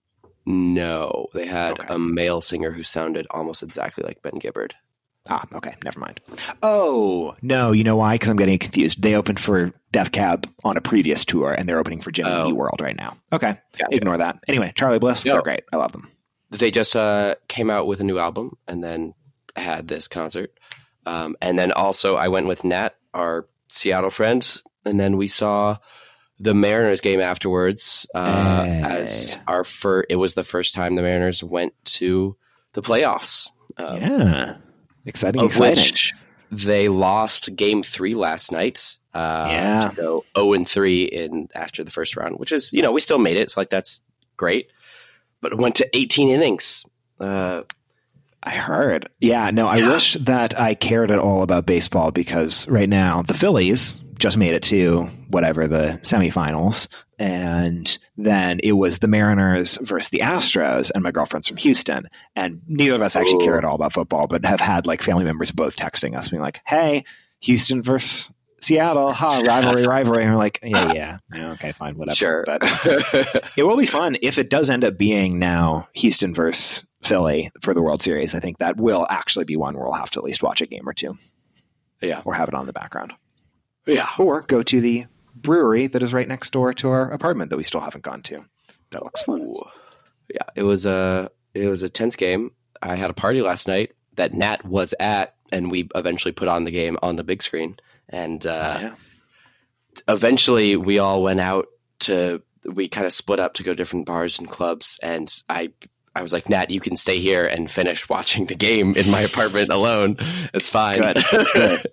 S2: No, they had
S1: Okay.
S2: a male singer who sounded almost exactly like Ben Gibbard.
S1: Ah, okay, never mind. Oh, no, you know why? Because I'm getting confused. They opened for Death Cab on a previous tour, and they're opening for Jimmy
S2: Oh.
S1: Eat World right now. Okay,
S2: Gotcha.
S1: Ignore that. Anyway, Charlie Bliss,
S2: Yo.
S1: they're great. I love them.
S2: They just uh, came out with a new album and then had this concert. Um, and then also I went with Nat, our Seattle friend, and then we saw the Mariners game afterwards. Uh,
S1: Hey.
S2: As our fir- it was the first time the Mariners went to the playoffs. Um,
S1: Yeah, exciting,
S2: of
S1: exciting.
S2: which they lost game three last night. Uh,
S1: Yeah.
S2: to go zero and three in after the first round, which is, you know, we still made it. So like, that's great. But it went to eighteen innings. Uh,
S1: I heard. Yeah, no, I
S2: Yeah.
S1: wish that I cared at all about baseball because right now the Phillies just made it to whatever the semifinals. And then it was the Mariners versus the Astros, and my girlfriend's from Houston. And neither of us actually
S2: Ooh.
S1: care at all about football, but have had like family members both texting us being like, hey, Houston versus Seattle, ha, rivalry, rivalry. And we're like, yeah, yeah, yeah, okay, fine, whatever.
S2: Sure.
S1: But it will be fun if it does end up being now Houston versus Philly for the World Series. I think that will actually be one where we'll have to at least watch a game or two.
S2: Yeah.
S1: Or have it on the background.
S2: Yeah.
S1: Or go to the brewery that is right next door to our apartment that we still haven't gone to. That looks fun.
S2: Ooh. Yeah. It was a it was a tense game. I had a party last night that Nat was at, and we eventually put on the game on the big screen. And uh,
S1: Yeah.
S2: eventually we all went out to, we kind of split up to go to different bars and clubs. And I, I was like, Nat, you can stay here and finish watching the game in my apartment alone. It's fine.
S1: Good. Good.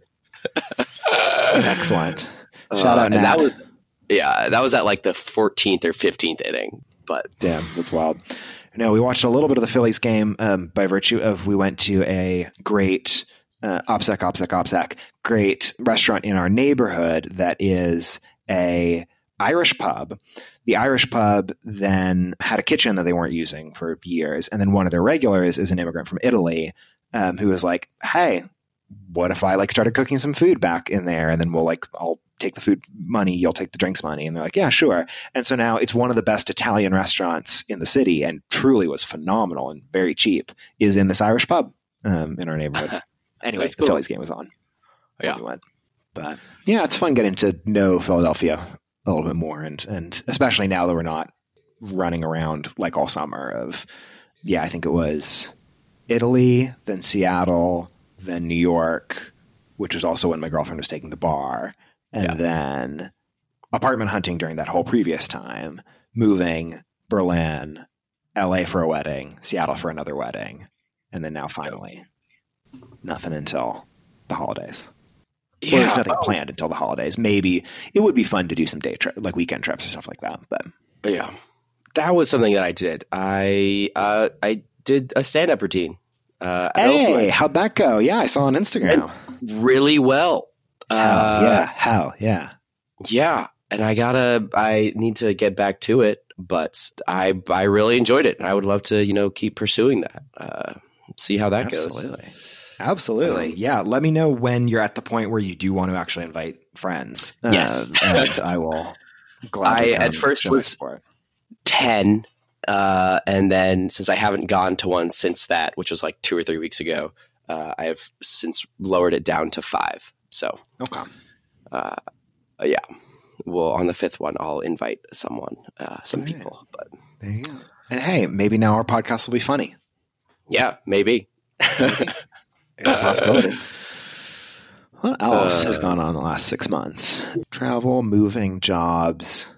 S1: Excellent. Shout
S2: uh,
S1: out, Nat.
S2: And that was, yeah, that was at like the fourteenth or fifteenth inning. But
S1: damn, that's wild. No, we watched a little bit of the Phillies game um, by virtue of we went to a great uh, OPSEC, OPSEC, OPSEC, great restaurant in our neighborhood that is a Irish pub. The Irish pub then had a kitchen that they weren't using for years. And then one of their regulars is an immigrant from Italy um, who was like, hey, what if I like started cooking some food back in there? And then we'll like, I'll take the food money, you'll take the drinks money. And they're like, yeah, sure. And so now it's one of the best Italian restaurants in the city and truly was phenomenal and very cheap is in this Irish pub um, in our neighborhood. Anyway, the cool. Phillies game was on.
S2: Yeah.
S1: We went. But yeah, it's fun getting to know Philadelphia a little bit more. And, and especially now that we're not running around like all summer of, yeah, I think it was Italy, then Seattle, then New York, which was also when my girlfriend was taking the bar. And yeah. then apartment hunting during that whole previous time, moving, Berlin, L A for a wedding, Seattle for another wedding. And then now finally, nothing until the holidays. Yeah. Well, there's nothing oh. planned until the holidays. Maybe it would be fun to do some day trip, like weekend trips or stuff like that. But
S2: yeah, that was something that I did. I uh, I did a stand-up routine. Uh,
S1: hey, how'd that go? Yeah, I saw on Instagram.
S2: Really well.
S1: How?
S2: Uh,
S1: yeah, how? Yeah,
S2: yeah. And I gotta, I need to get back to it, but I I really enjoyed it, and I would love to, you know, keep pursuing that. Uh, see how that
S1: Absolutely.
S2: goes.
S1: Absolutely. Yeah. Let me know when you're at the point where you do want to actually invite friends.
S2: Yes.
S1: Uh, and I will gladly
S2: I at first was ten. Uh, and then since I haven't gone to one since that, which was like two or three weeks ago, uh, I have since lowered it down to five. So,
S1: okay.
S2: Uh, yeah. Well, on the fifth one, I'll invite someone, uh, some
S1: right.
S2: people, but
S1: there you go. And hey, maybe now our podcast will be funny.
S2: Yeah, maybe.
S1: maybe. It's a possibility. What else
S2: Uh,
S1: has gone on in the last six months? Travel, moving, jobs,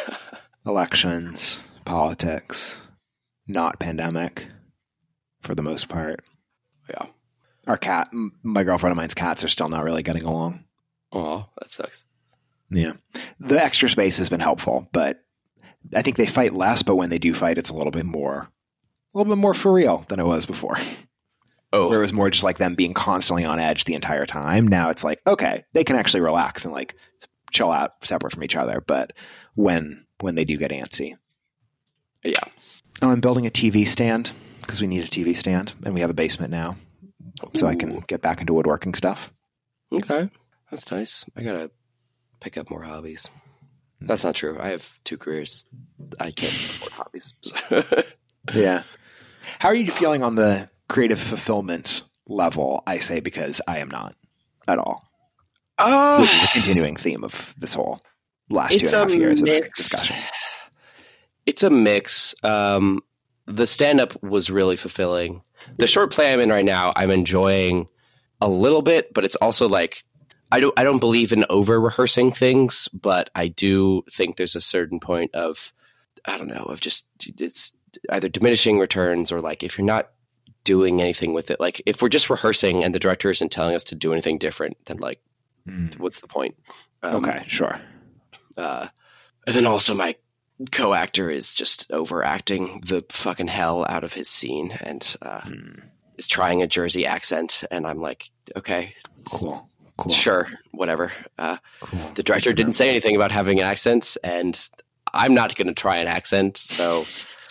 S1: elections, politics, not pandemic for the most part.
S2: Yeah.
S1: Our cat, m- my girlfriend and mine's cats are still not really getting along.
S2: Oh, that sucks.
S1: Yeah. The extra space has been helpful, but I think they fight less, but when they do fight, it's a little bit more, a little bit more for real than it was before.
S2: Oh,
S1: Where it was more just like them being constantly on edge the entire time. Now it's like, okay, they can actually relax and like chill out separate from each other. But when when they do get antsy.
S2: yeah.
S1: Oh, I'm building a T V stand because we need a T V stand and we have a basement now. So I can get back into woodworking stuff.
S2: Okay. That's nice. I got to pick up more hobbies. That's not true. I have two careers. I can't afford hobbies.
S1: Yeah. How are you feeling on the creative fulfillment level, I say, because I am not at all.
S2: Uh,
S1: Which is a continuing theme of this whole last two and a half years mix. of discussion.
S2: It's a mix. Um, the stand-up was really fulfilling. The short play I'm in right now, I'm enjoying a little bit, but it's also like, I don't, I don't believe in over-rehearsing things, but I do think there's a certain point of, I don't know, of just, it's either diminishing returns or like, if you're not doing anything with it, like if we're just rehearsing and the director isn't telling us to do anything different, then like mm. what's the point?
S1: Um, okay, sure.
S2: Uh, and then also my co-actor is just overacting the fucking hell out of his scene and uh, mm. is trying a Jersey accent, and I'm like, okay,
S1: cool, cool.
S2: Sure, whatever. Uh,
S1: cool.
S2: The director didn't say anything about having an accent, and I'm not going to try an accent, so.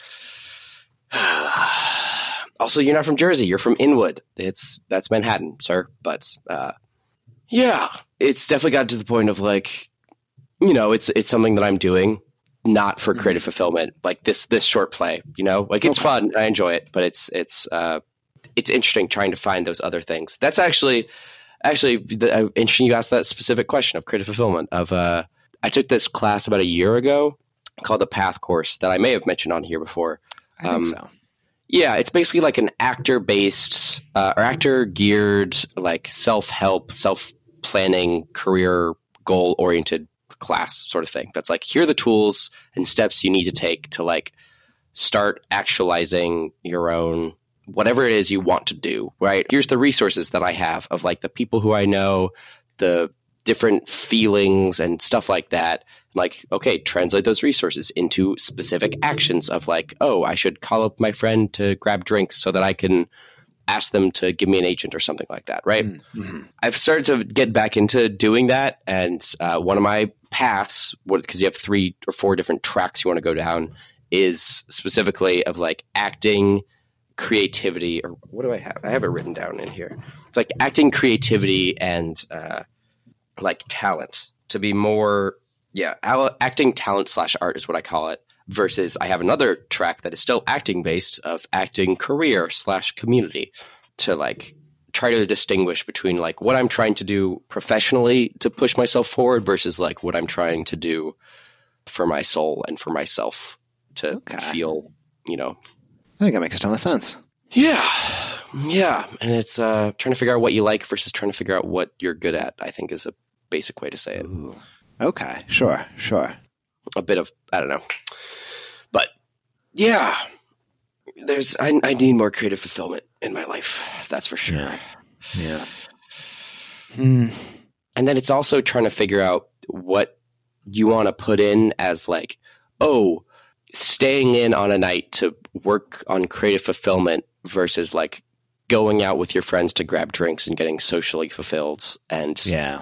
S2: Also, you're not from Jersey. You're from Inwood. It's that's Manhattan, sir. But uh, yeah, it's definitely got to the point of like, you know, it's it's something that I'm doing, not for creative fulfillment. Like this this short play, you know, like it's okay. fun. I enjoy it, but it's it's uh, it's interesting trying to find those other things. That's actually actually the, uh, interesting. You asked that specific question of creative fulfillment. Of uh, I took this class about a year ago called the Path Course that I may have mentioned on here before.
S1: I think um, so.
S2: Yeah, it's basically like an actor-based uh, or actor-geared, like self-help, self-planning, career goal-oriented class sort of thing. That's like, here are the tools and steps you need to take to like start actualizing your own, whatever it is you want to do, right? Here's the resources that I have of like the people who I know, the different feelings and stuff like that. Like, okay, translate those resources into specific actions of like, oh, I should call up my friend to grab drinks so that I can ask them to give me an agent or something like that, right? Mm-hmm. I've started to get back into doing that. And uh, one of my paths, because you have three or four different tracks you want to go down, is specifically of like acting, creativity, or what do I have? I have it written down in here. It's like acting, creativity, and uh, like talent to be more, yeah, acting, talent slash art is what I call it. Versus I have another track that is still acting based of acting, career slash community, to like try to distinguish between like what I'm trying to do professionally to push myself forward versus like what I'm trying to do for my soul and for myself to okay. feel, you know.
S1: I think that makes a ton of sense.
S2: Yeah. Yeah. And it's uh, trying to figure out what you like versus trying to figure out what you're good at, I think is a basic way to say it.
S1: Ooh. Okay. Sure. Sure.
S2: A bit of, I don't know. But yeah, there's, I, I need more creative fulfillment in my life. That's for sure.
S1: Yeah. yeah. Hmm.
S2: And then it's also trying to figure out what you want to put in as like, oh, staying in on a night to work on creative fulfillment versus like going out with your friends to grab drinks and getting socially fulfilled, and
S1: yeah,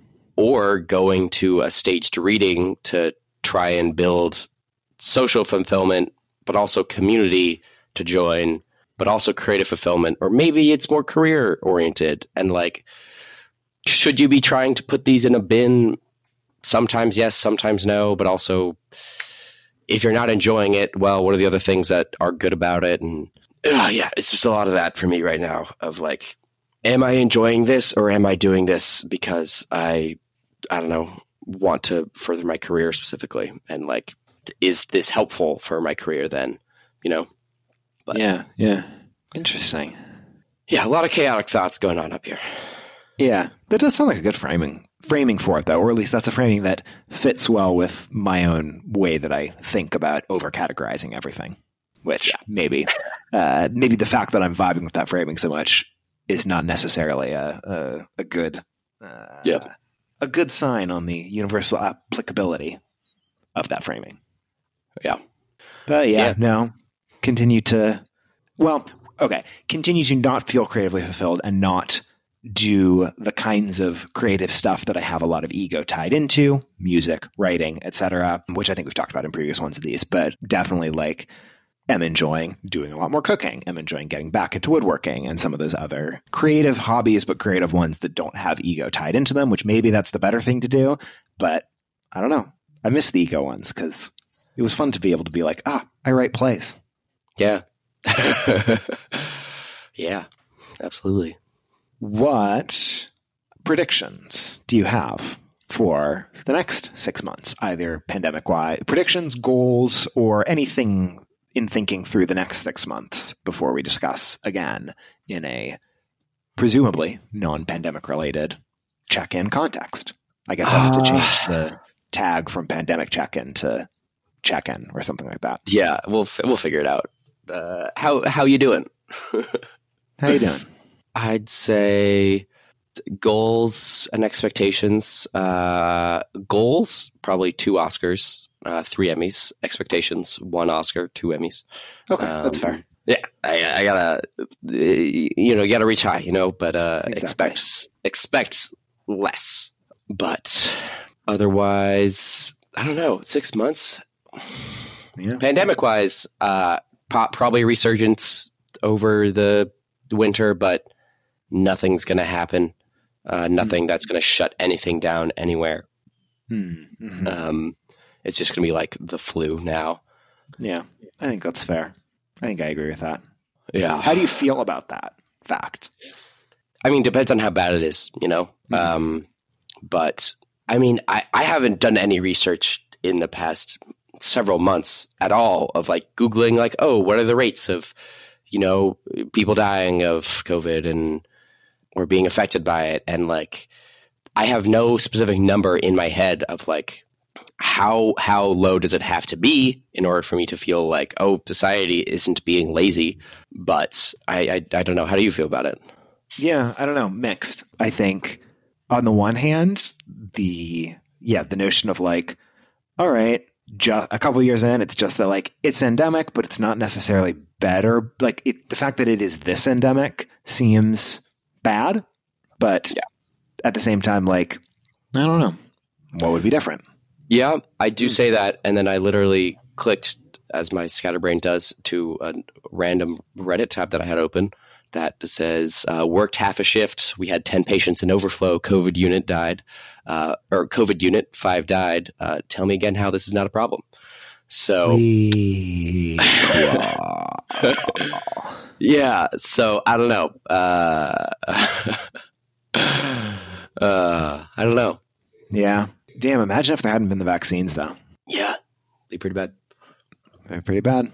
S2: or going to a staged reading to try and build social fulfillment, but also community to join, but also creative fulfillment. Or maybe it's more career oriented, and like, should you be trying to put these in a bin? Sometimes yes, sometimes no, but also if you're not enjoying it, well, what are the other things that are good about it? And uh, yeah, it's just a lot of that for me right now of like, am I enjoying this, or am I doing this because I, I don't know, want to further my career specifically? And like, is this helpful for my career then, you know?
S1: But, yeah. Yeah. Interesting.
S2: Yeah. A lot of chaotic thoughts going on up here.
S1: Yeah. That does sound like a good framing framing for it though, or at least that's a framing that fits well with my own way that I think about over categorizing everything, which yeah. maybe, uh, maybe the fact that I'm vibing with that framing so much is not necessarily a, a, a good, uh,
S2: yep.
S1: a good sign on the universal applicability of that framing.
S2: Yeah.
S1: But yeah,
S2: yeah.
S1: no, continue to, well, okay. Continue to not feel creatively fulfilled and not do the kinds of creative stuff that I have a lot of ego tied into, music, writing, et cetera, which I think we've talked about in previous ones of these, but definitely like am enjoying doing a lot more cooking. I'm enjoying getting back into woodworking and some of those other creative hobbies, but creative ones that don't have ego tied into them, which maybe that's the better thing to do. But I don't know. I miss the ego ones because it was fun to be able to be like, ah, I write plays.
S2: Yeah. Yeah, absolutely.
S1: What predictions do you have for the next six months, either pandemic-wise, predictions, goals, or anything in thinking through the next six months before we discuss again in a presumably non-pandemic related check-in context? I guess I'll have to change the tag from pandemic check-in to check-in or something like that.
S2: Yeah, we'll we'll figure it out. Uh, how how you doing?
S1: How you doing?
S2: I'd say goals and expectations. Uh, goals, probably two Oscars, uh, three Emmys. Expectations, one Oscar, two Emmys.
S1: Okay,
S2: um,
S1: that's fair.
S2: Yeah, I, I gotta, you know, you gotta reach high, you know, but uh,
S1: exactly.
S2: expect expect less. But otherwise, I don't know. Six months.
S1: Yeah.
S2: Pandemic-wise, uh, po- probably resurgence over the winter, but nothing's going to happen. Uh, nothing mm-hmm. that's going to shut anything down anywhere.
S1: Mm-hmm.
S2: Um, it's just going to be like the flu now.
S1: Yeah, I think that's fair. I think I agree with that.
S2: Yeah.
S1: How do you feel about that fact?
S2: I mean, depends on how bad it is, you know? Mm-hmm. Um, but I mean, I, I haven't done any research in the past several months at all of like Googling like, oh, what are the rates of, you know, people dying of COVID and or being affected by it. And like, I have no specific number in my head of like how how low does it have to be in order for me to feel like, oh, society isn't being lazy? But I, I, I don't know. How do you feel about it?
S1: Yeah, I don't know. Mixed. I think on the one hand, the yeah, the notion of like, all right, just a couple of years in, it's just that like it's endemic, but it's not necessarily better. Like it, the fact that it is this endemic seems bad, but yeah. At the same time, like, I don't know, what would be different?
S2: Yeah, I do say that, and then I literally clicked, as my scatterbrain does, to a random Reddit tab that I had open that says, uh, worked half a shift, we had ten patients in overflow, COVID unit died, uh, or COVID unit, five died. Uh, tell me again how this is not a problem. So, yeah, so I don't know. Uh, uh, I don't know.
S1: Yeah. Damn, imagine if there hadn't been the vaccines, though.
S2: Yeah, be pretty bad.
S1: They're pretty bad.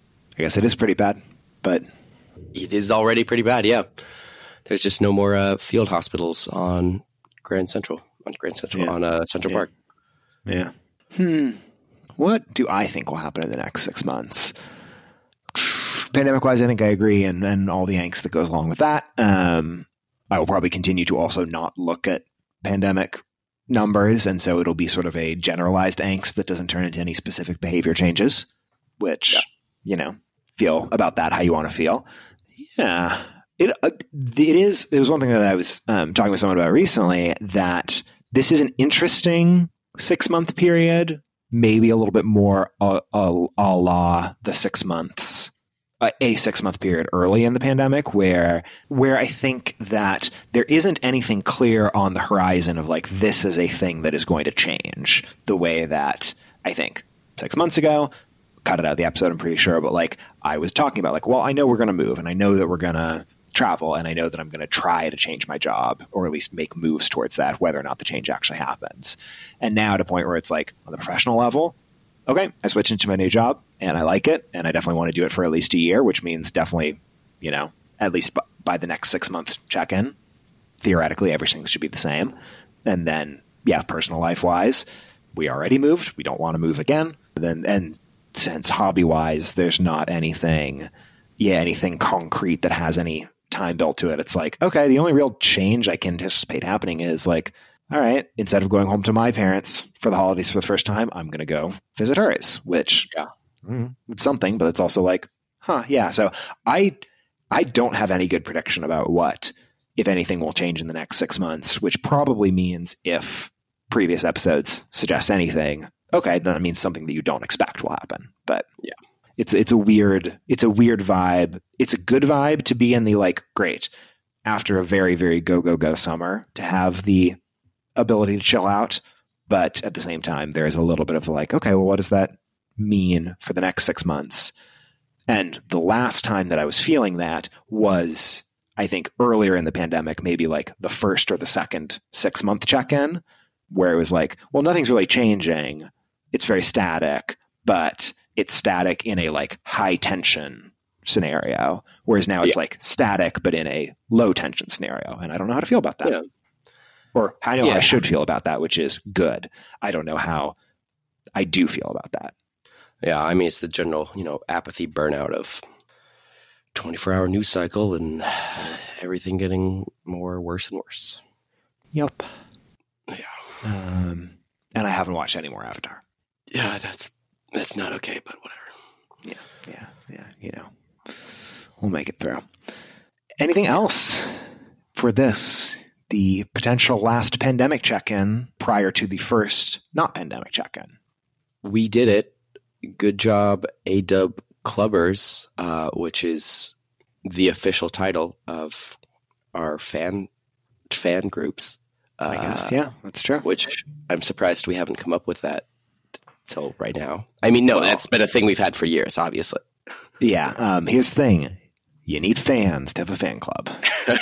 S1: I guess it is pretty bad, but...
S2: It is already pretty bad, yeah. There's just no more uh, field hospitals on Grand Central, on Grand Central, yeah. on uh, Central
S1: yeah.
S2: Park.
S1: Yeah. Hmm. What do I think will happen in the next six months? Pandemic-wise, I think I agree, and, and all the angst that goes along with that. Um, I will probably continue to also not look at pandemic numbers, and so it'll be sort of a generalized angst that doesn't turn into any specific behavior changes, which, yeah. you know, feel about that how you want to feel. Yeah. It uh, it is, it was one thing that I was um, talking with someone about recently, that this is an interesting six-month period, maybe a little bit more a, a, a la the six months, uh, a six-month period early in the pandemic, where where I think that there isn't anything clear on the horizon of like, this is a thing that is going to change the way that I think six months ago, cut it out of the episode, I'm pretty sure, but like I was talking about like, well, I know we're going to move and I know that we're going to travel and I know that I'm going to try to change my job or at least make moves towards that, whether or not the change actually happens. And now at a point where it's like on the professional level, okay, I switched into my new job and I like it and I definitely want to do it for at least a year, which means definitely, you know, at least b- by the next six months check-in, theoretically everything should be the same. And then, yeah, personal life wise, we already moved. We don't want to move again. Then, and since hobby-wise, there's not anything, yeah, anything concrete that has any time built to it. It's like, okay, the only real change I can anticipate happening is like, all right, instead of going home to my parents for the holidays for the first time, I'm going to go visit hers, which yeah. mm, it's something, but it's also like, huh, yeah. So I, I don't have any good prediction about what, if anything, will change in the next six months, which probably means if previous episodes suggest anything, okay, then it means something that you don't expect will happen. But yeah, it's it's a weird it's a weird vibe. It's a good vibe to be in the like, great, after a very, very go, go, go summer to have the ability to chill out. But at the same time, there is a little bit of the like, okay, well, what does that mean for the next six months? And the last time that I was feeling that was, I think, earlier in the pandemic, maybe like the first or the second six month check-in, where it was like, well, nothing's really changing. It's very static, but it's static in a like high tension scenario. Whereas now it's yeah. like static, but in a low tension scenario. And I don't know how to feel about that. Yeah. Or I know yeah. how I should feel about that, which is good. I don't know how I do feel about that.
S2: Yeah. I mean, it's the general, you know, apathy burnout of twenty-four hour news cycle and everything getting more worse and worse.
S1: Yep.
S2: Yeah.
S1: Um, and I haven't watched any more Avatar.
S2: Yeah, that's that's not okay, but whatever.
S1: Yeah, yeah, yeah. You know, we'll make it through. Anything else for this? The potential last pandemic check-in prior to the first not pandemic check-in.
S2: We did it. Good job, A-Dub Clubbers, uh, which is the official title of our fan fan groups.
S1: I guess, yeah, that's true.
S2: Which I'm surprised we haven't come up with that till right now. I mean, no, well, that's been a thing we've had for years, obviously.
S1: Yeah. Um, here's the thing. You need fans to have a fan club.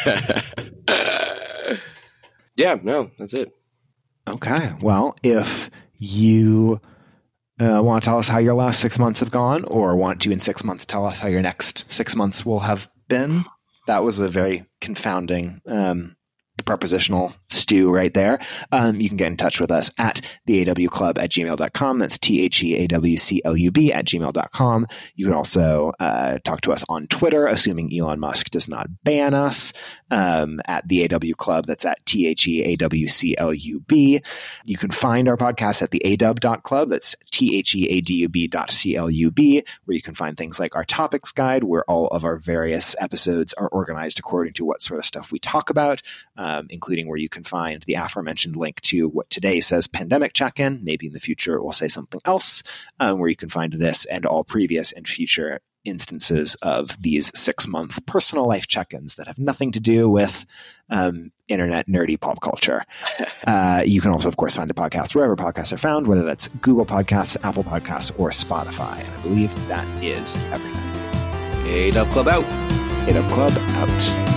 S2: Yeah, no, that's it.
S1: Okay. Well, if you uh, want to tell us how your last six months have gone, or want to in six months tell us how your next six months will have been, that was a very confounding um prepositional stew right there. Um, you can get in touch with us at the A W Club at gmail dot com. That's T H E A W C L U B at gmail dot com. You can also uh, talk to us on Twitter, assuming Elon Musk does not ban us, um, at the A W Club. That's at T H E A W C L U B. You can find our podcast at the A W dot club. That's T H E A D U B dot C L U B, where you can find things like our topics guide, where all of our various episodes are organized according to what sort of stuff we talk about, um, including where you can find the aforementioned link to what today says pandemic check-in. Maybe in the future it will say something else, um, where you can find this and all previous and future instances of these six-month personal life check-ins that have nothing to do with um, internet nerdy pop culture. Uh, you can also, of course, find the podcast wherever podcasts are found, whether that's Google Podcasts, Apple Podcasts, or Spotify. And I believe that is everything.
S2: A W Club out.
S1: A W Club out.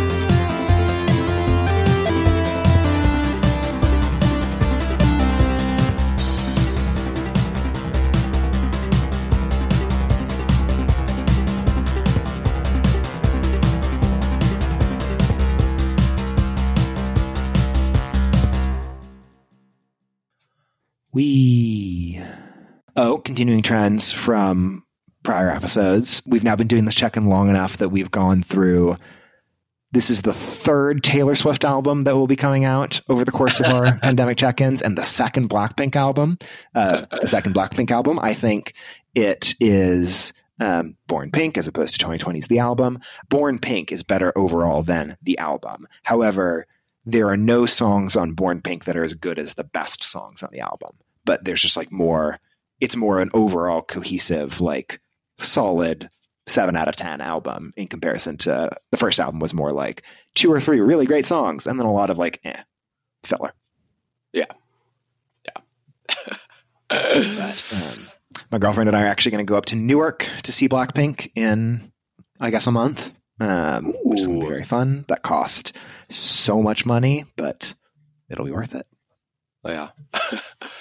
S1: We, oh, continuing trends from prior episodes. We've now been doing this check-in long enough that we've gone through, this is the third Taylor Swift album that will be coming out over the course of our pandemic check-ins, and the second Blackpink album. Uh, the second Blackpink album, I think it is um, Born Pink as opposed to twenty twenty's The Album. Born Pink is better overall than The Album. However, there are no songs on Born Pink that are as good as the best songs on the album. But there's just like more, it's more an overall cohesive, like solid seven out of ten album in comparison to the first album was more like two or three really great songs and then a lot of like, eh, filler.
S2: Yeah. Yeah.
S1: But, um, my girlfriend and I are actually going to go up to Newark to see Blackpink in, I guess, a month. Um, which is going to be very fun. That cost so much money, but it'll be worth it.
S2: Oh, yeah.